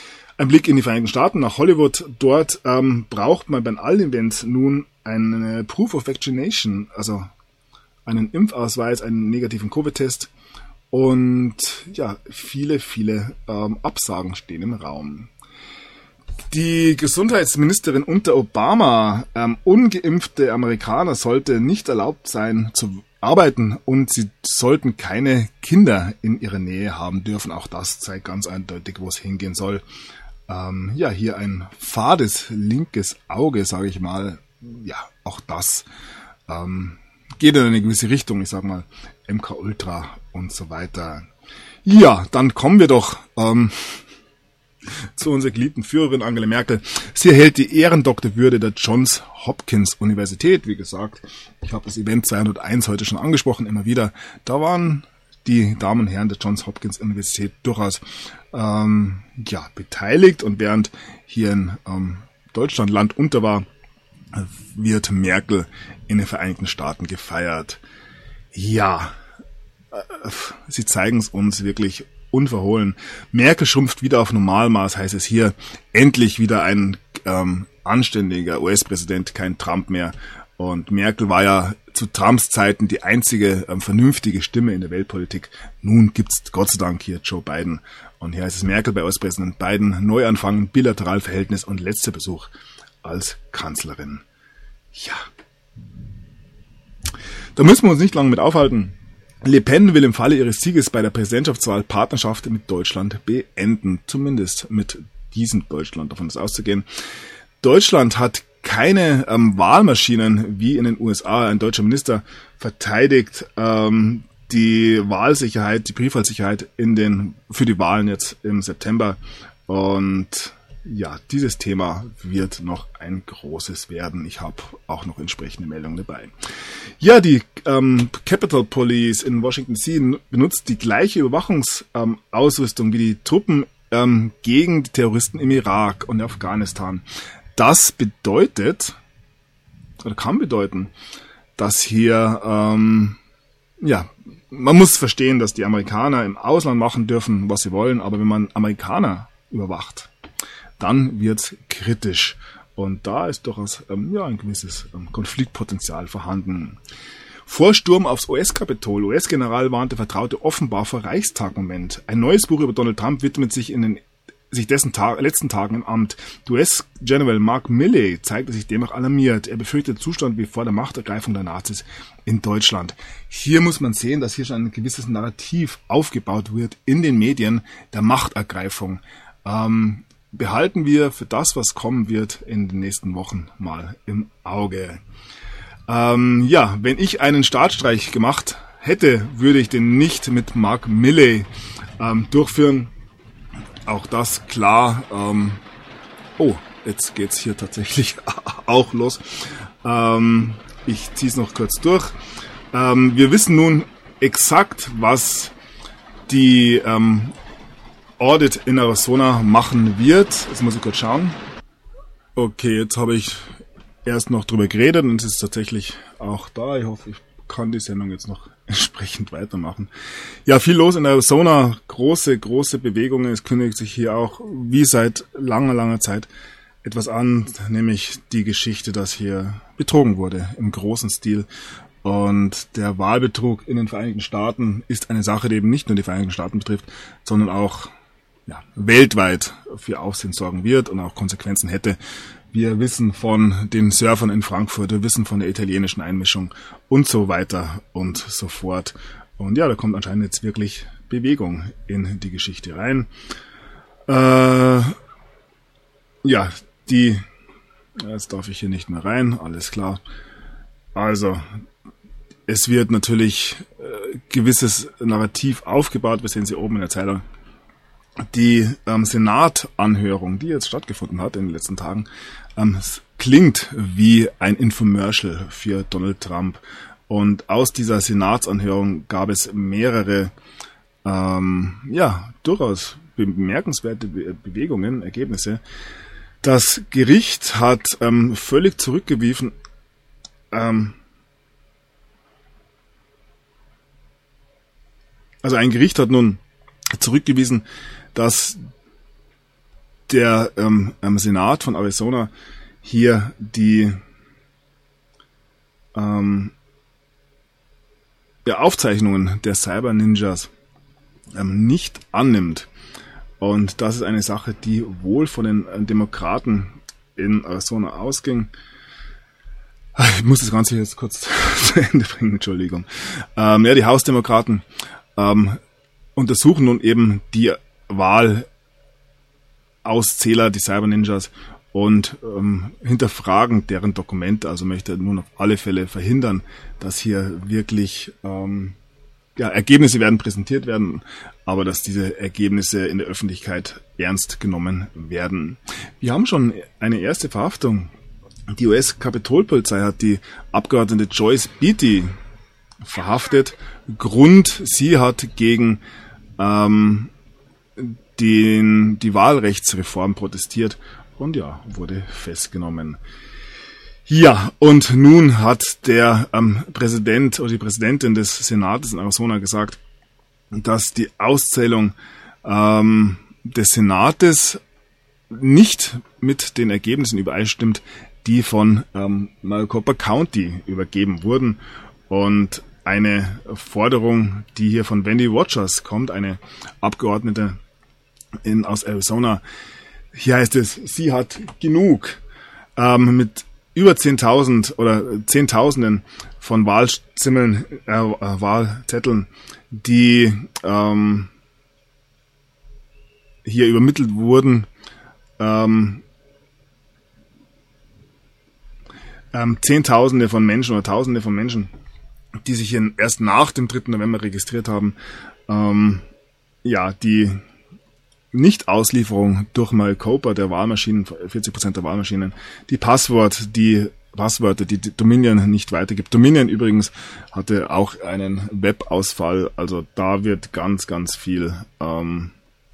Ein Blick in die Vereinigten Staaten, nach Hollywood. Dort ähm, braucht man bei allen Events nun eine Proof of Vaccination, also einen Impfausweis, einen negativen Covid-Test. Und ja, viele, viele ähm, Absagen stehen im Raum. Die Gesundheitsministerin unter Obama, ähm, ungeimpfte Amerikaner sollte nicht erlaubt sein zu arbeiten und sie sollten keine Kinder in ihrer Nähe haben dürfen. Auch das zeigt ganz eindeutig, wo es hingehen soll. Ähm, ja, hier ein fades linkes Auge, sage ich mal. Ja, auch das ähm, geht in eine gewisse Richtung, ich sag mal M K Ultra und so weiter. Ja, dann kommen wir doch ähm, zu unserer geliebten Führerin Angela Merkel. Sie erhält die Ehrendoktorwürde der Johns Hopkins Universität. Wie gesagt, ich habe das Event zweihunderteins heute schon angesprochen, immer wieder. Da waren die Damen und Herren der Johns Hopkins Universität durchaus ähm, ja, beteiligt. Und während hier in ähm, Deutschland Land unter war, wird Merkel in den Vereinigten Staaten gefeiert. Ja, äh, sie zeigen es uns wirklich unverhohlen. Merkel schrumpft wieder auf Normalmaß, heißt es hier. Endlich wieder ein ähm, anständiger U S-Präsident, kein Trump mehr. Und Merkel war ja zu Trumps Zeiten die einzige ähm, vernünftige Stimme in der Weltpolitik. Nun gibt's Gott sei Dank hier Joe Biden. Und hier heißt es Merkel bei U S-Präsident Biden, Neuanfang, Bilateralverhältnis und letzter Besuch als Kanzlerin. Ja. Da müssen wir uns nicht lange mit aufhalten. Le Pen will im Falle ihres Sieges bei der Präsidentschaftswahl Partnerschaft mit Deutschland beenden. Zumindest mit diesem Deutschland, davon ist auszugehen. Deutschland hat keine ähm, Wahlmaschinen wie in den U S A. Ein deutscher Minister verteidigt ähm, die Wahlsicherheit, die Briefwahlsicherheit in den für die Wahlen jetzt im September. Und ja, dieses Thema wird noch ein großes werden. Ich habe auch noch entsprechende Meldungen dabei. Ja, die ähm, Capitol Police in Washington D C benutzt die gleiche Überwachungsausrüstung ähm, wie die Truppen ähm, gegen die Terroristen im Irak und Afghanistan. Das bedeutet, oder kann bedeuten, dass hier, ähm, ja, man muss verstehen, dass die Amerikaner im Ausland machen dürfen, was sie wollen, aber wenn man Amerikaner überwacht, dann wird's kritisch. Und da ist durchaus ähm, ja, ein gewisses ähm, Konfliktpotenzial vorhanden. Vor Sturm aufs U S-Kapitol. U S-General warnte Vertraute offenbar vor Reichstag-Moment. Ein neues Buch über Donald Trump widmet sich in den sich dessen Tag, letzten Tagen im Amt. Der U S-General Mark Milley zeigte sich demnach alarmiert. Er befürchtet Zustand wie vor der Machtergreifung der Nazis in Deutschland. Hier muss man sehen, dass hier schon ein gewisses Narrativ aufgebaut wird in den Medien der Machtergreifung. Ähm, behalten wir für das, was kommen wird, in den nächsten Wochen mal im Auge. Ähm, ja, wenn ich einen Staatsstreich gemacht hätte, würde ich den nicht mit Mark Milley ähm, durchführen. Auch das klar. Ähm, oh, jetzt geht's hier tatsächlich auch los. Ähm, ich ziehe es noch kurz durch. Ähm, wir wissen nun exakt, was die ähm, Audit in Arizona machen wird. Jetzt muss ich kurz schauen. Okay, jetzt habe ich erst noch drüber geredet und es ist tatsächlich auch da. Ich hoffe, ich kann die Sendung jetzt noch entsprechend weitermachen. Ja, viel los in Arizona. Große, große Bewegungen. Es kündigt sich hier auch wie seit langer, langer Zeit etwas an, nämlich die Geschichte, dass hier betrogen wurde im großen Stil. Und der Wahlbetrug in den Vereinigten Staaten ist eine Sache, die eben nicht nur die Vereinigten Staaten betrifft, sondern auch ja, weltweit für Aufsehen sorgen wird und auch Konsequenzen hätte. Wir wissen von den Surfern in Frankfurt, wir wissen von der italienischen Einmischung und so weiter und so fort. Und ja, da kommt anscheinend jetzt wirklich Bewegung in die Geschichte rein. Äh, ja, die, jetzt darf ich hier nicht mehr rein, alles klar. Also, es wird natürlich äh, gewisses Narrativ aufgebaut, wir sehen sie oben in der Zeitung. Die ähm, Senat-Anhörung, die jetzt stattgefunden hat in den letzten Tagen, ähm, klingt wie ein Infomercial für Donald Trump. Und aus dieser Senatsanhörung gab es mehrere, ähm, ja, durchaus bemerkenswerte Be- Bewegungen, Ergebnisse. Das Gericht hat ähm, völlig zurückgewiesen, ähm, also ein Gericht hat nun zurückgewiesen, dass der ähm, Senat von Arizona hier die ähm, ja, Aufzeichnungen der Cyber Ninjas ähm, nicht annimmt. Und das ist eine Sache, die wohl von den äh, Demokraten in Arizona ausging. Ich muss das Ganze jetzt kurz zu Ende bringen, Entschuldigung. Ähm, ja, die Hausdemokraten ähm, untersuchen nun eben die Wahlauszähler, die Cyber Ninjas, und ähm, hinterfragen deren Dokumente. Also möchte nun auf alle Fälle verhindern, dass hier wirklich ähm, ja, Ergebnisse werden präsentiert werden, aber dass diese Ergebnisse in der Öffentlichkeit ernst genommen werden. Wir haben schon eine erste Verhaftung. Die U S-Kapitolpolizei hat die Abgeordnete Joyce Beatty verhaftet. Grund, sie hat gegen ähm, den, die Wahlrechtsreform protestiert und ja, wurde festgenommen. Ja, und nun hat der ähm, Präsident oder die Präsidentin des Senates in Arizona gesagt, dass die Auszählung ähm, des Senates nicht mit den Ergebnissen übereinstimmt, die von ähm, Maricopa County übergeben wurden. Und eine Forderung, die hier von Wendy Rogers kommt, eine Abgeordnete in, aus Arizona. Hier heißt es, sie hat genug ähm, mit über zehntausend oder Zehntausenden von Wahlzimmeln, äh, Wahlzetteln, die ähm, hier übermittelt wurden, ähm, ähm, Zehntausende von Menschen oder Tausende von Menschen, die sich in, erst nach dem dritten November registriert haben, ähm, ja, die Nicht-Auslieferung durch Maricopa der Wahlmaschinen, vierzig Prozent der Wahlmaschinen, die Passwort, die Passwörter, die Dominion nicht weitergibt. Dominion übrigens hatte auch einen Webausfall, also da wird ganz, ganz viel ähm,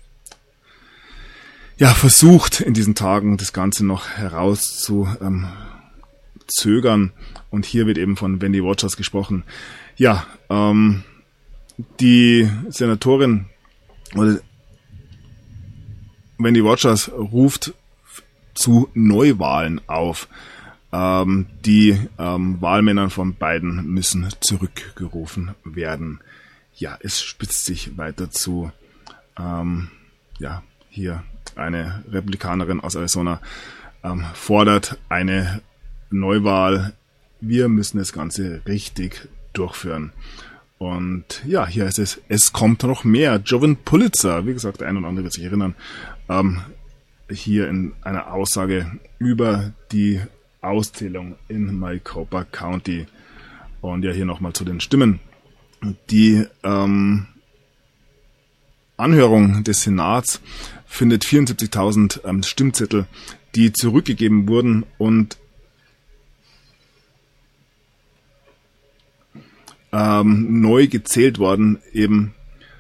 ja versucht in diesen Tagen das Ganze noch herauszuzögern. Ähm, und hier wird eben von Wendy Rogers gesprochen. Ja, ähm, die Senatorin oder Wendy Rogers ruft zu Neuwahlen auf. Ähm, die ähm, Wahlmänner von Biden müssen zurückgerufen werden. Ja, es spitzt sich weiter zu. Ähm, ja, hier eine Republikanerin aus Arizona ähm, fordert eine Neuwahl. Wir müssen das Ganze richtig durchführen. Und ja, hier heißt es, es kommt noch mehr. Jovan Pulitzer, wie gesagt, der eine oder andere wird sich erinnern, ähm, hier in einer Aussage über die Auszählung in Maricopa County. Und ja, hier nochmal zu den Stimmen. Die ähm, Anhörung des Senats findet vierundsiebzigtausend ähm, Stimmzettel, die zurückgegeben wurden und ähm, neu gezählt worden eben.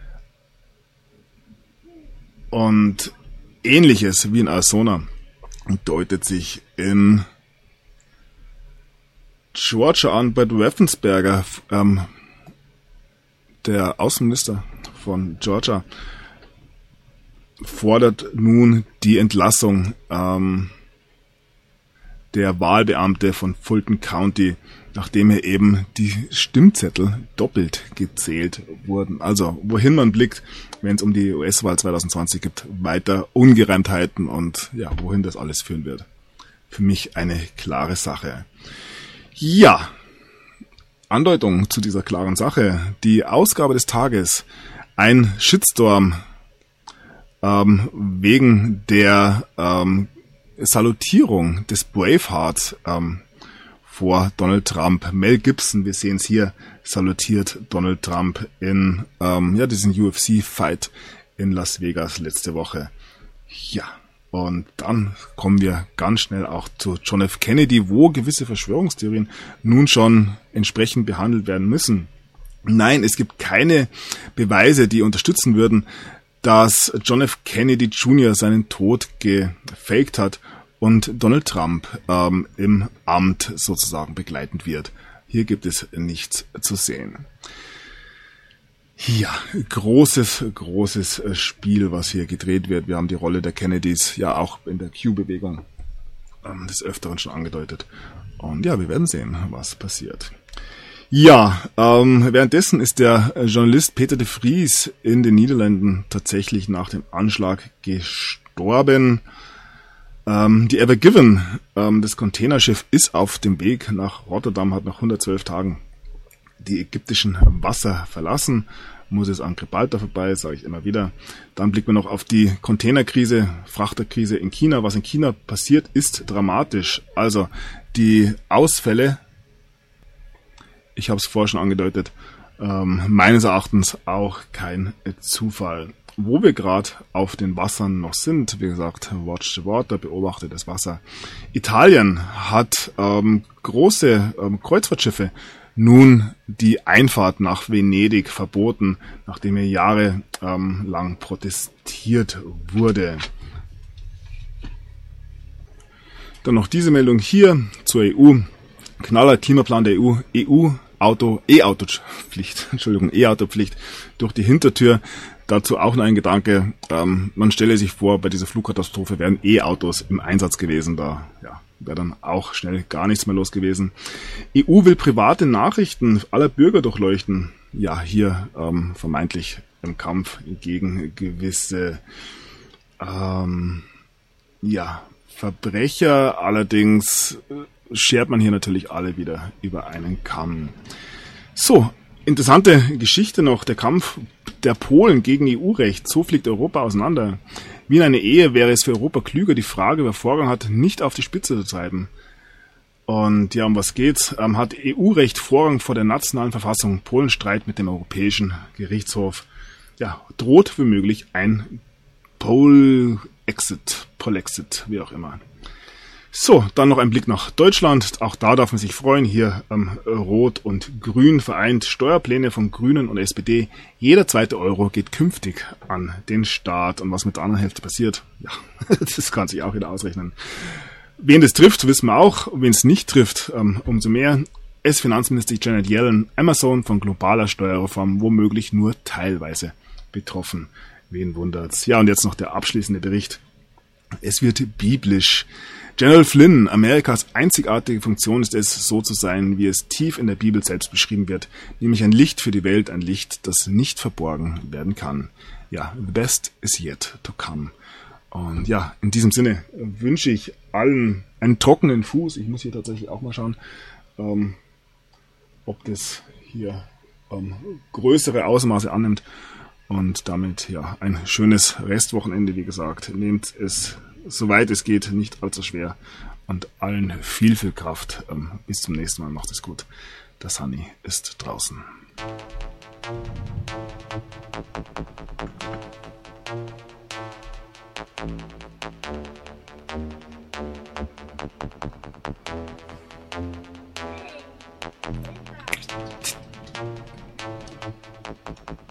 Und Ähnliches wie in Arizona deutet sich in Georgia an. Brad Raffensperger, ähm, der Außenminister von Georgia, fordert nun die Entlassung ähm, der Wahlbeamte von Fulton County, nachdem er eben die Stimmzettel doppelt gezählt wurden. Also wohin man blickt, wenn es um die U S-Wahl zwanzig zwanzig gibt, weiter Ungereimtheiten und ja, wohin das alles führen wird. Für mich eine klare Sache. Ja, Andeutung zu dieser klaren Sache. Die Ausgabe des Tages. Ein Shitstorm ähm, wegen der ähm, Salutierung des Bravehearts ähm, vor Donald Trump. Mel Gibson, wir sehen es hier, salutiert Donald Trump in ähm, ja diesen U F C-Fight in Las Vegas letzte Woche. Ja, und dann kommen wir ganz schnell auch zu John F. Kennedy, wo gewisse Verschwörungstheorien nun schon entsprechend behandelt werden müssen. Nein, es gibt keine Beweise, die unterstützen würden, dass John F. Kennedy Junior seinen Tod gefaked hat und Donald Trump ähm, im Amt sozusagen begleitend wird. Hier gibt es nichts zu sehen. Ja, großes, großes Spiel, was hier gedreht wird. Wir haben die Rolle der Kennedys ja auch in der Q-Bewegung ähm, des Öfteren schon angedeutet. Und ja, wir werden sehen, was passiert. Ja, ähm, währenddessen ist der Journalist Peter de Vries in den Niederlanden tatsächlich nach dem Anschlag gestorben. Ähm, die Ever Given, ähm, das Containerschiff, ist auf dem Weg nach Rotterdam, hat nach hundertzwölf Tagen die ägyptischen Wasser verlassen, muss es an Gibraltar vorbei, sage ich immer wieder. Dann blicken wir noch auf die Containerkrise, Frachterkrise in China. Was in China passiert, ist dramatisch. Also die Ausfälle, ich habe es vorher schon angedeutet, ähm, meines Erachtens auch kein Zufall. Wo wir gerade auf den Wassern noch sind, wie gesagt, watch the water, beobachte das Wasser. Italien hat ähm, große ähm, Kreuzfahrtschiffe nun die Einfahrt nach Venedig verboten, nachdem hier jahrelang ähm, protestiert wurde. Dann noch diese Meldung hier zur E U. Knaller Klimaplan der E U. E U Auto, E-Auto-Pflicht, Entschuldigung, E-Auto-Pflicht durch die Hintertür. Dazu auch noch ein Gedanke. Ähm, man stelle sich vor, bei dieser Flugkatastrophe wären E-Autos im Einsatz gewesen. Da ja, wäre dann auch schnell gar nichts mehr los gewesen. E U will private Nachrichten aller Bürger durchleuchten. Ja, hier ähm, vermeintlich im Kampf gegen gewisse ähm, ja, Verbrecher. Allerdings schert man hier natürlich alle wieder über einen Kamm. So, interessante Geschichte noch. Der Kampf der Polen gegen E U-Recht. So fliegt Europa auseinander. Wie in einer Ehe wäre es für Europa klüger, die Frage, wer Vorrang hat, nicht auf die Spitze zu treiben. Und ja, um was geht's? Ähm, hat E U-Recht Vorrang vor der nationalen Verfassung? Polen Streit mit dem Europäischen Gerichtshof. Ja, droht womöglich ein Pol-Exit, Polexit, wie auch immer. So, dann noch ein Blick nach Deutschland. Auch da darf man sich freuen. Hier ähm, Rot und Grün vereint. Steuerpläne von Grünen und S P D. Jeder zweite Euro geht künftig an den Staat. Und was mit der anderen Hälfte passiert, ja, das kann sich auch wieder ausrechnen. Wen das trifft, wissen wir auch. Wen es nicht trifft, ähm, umso mehr. S-Finanzminister Janet Yellen, Amazon von globaler Steuerreform womöglich nur teilweise betroffen. Wen wundert's? Ja, und jetzt noch der abschließende Bericht. Es wird biblisch. General Flynn, Amerikas einzigartige Funktion ist es, so zu sein, wie es tief in der Bibel selbst beschrieben wird, nämlich ein Licht für die Welt, ein Licht, das nicht verborgen werden kann. Ja, the best is yet to come. Und ja, in diesem Sinne wünsche ich allen einen trockenen Fuß. Ich muss hier tatsächlich auch mal schauen, ähm, ob das hier ähm, größere Ausmaße annimmt. Und damit ja ein schönes Restwochenende, wie gesagt. Nehmt es, soweit es geht, nicht allzu schwer. Und allen viel, viel Kraft. Ähm, bis zum nächsten Mal. Macht es gut. Der Sunny ist draußen. Thank you.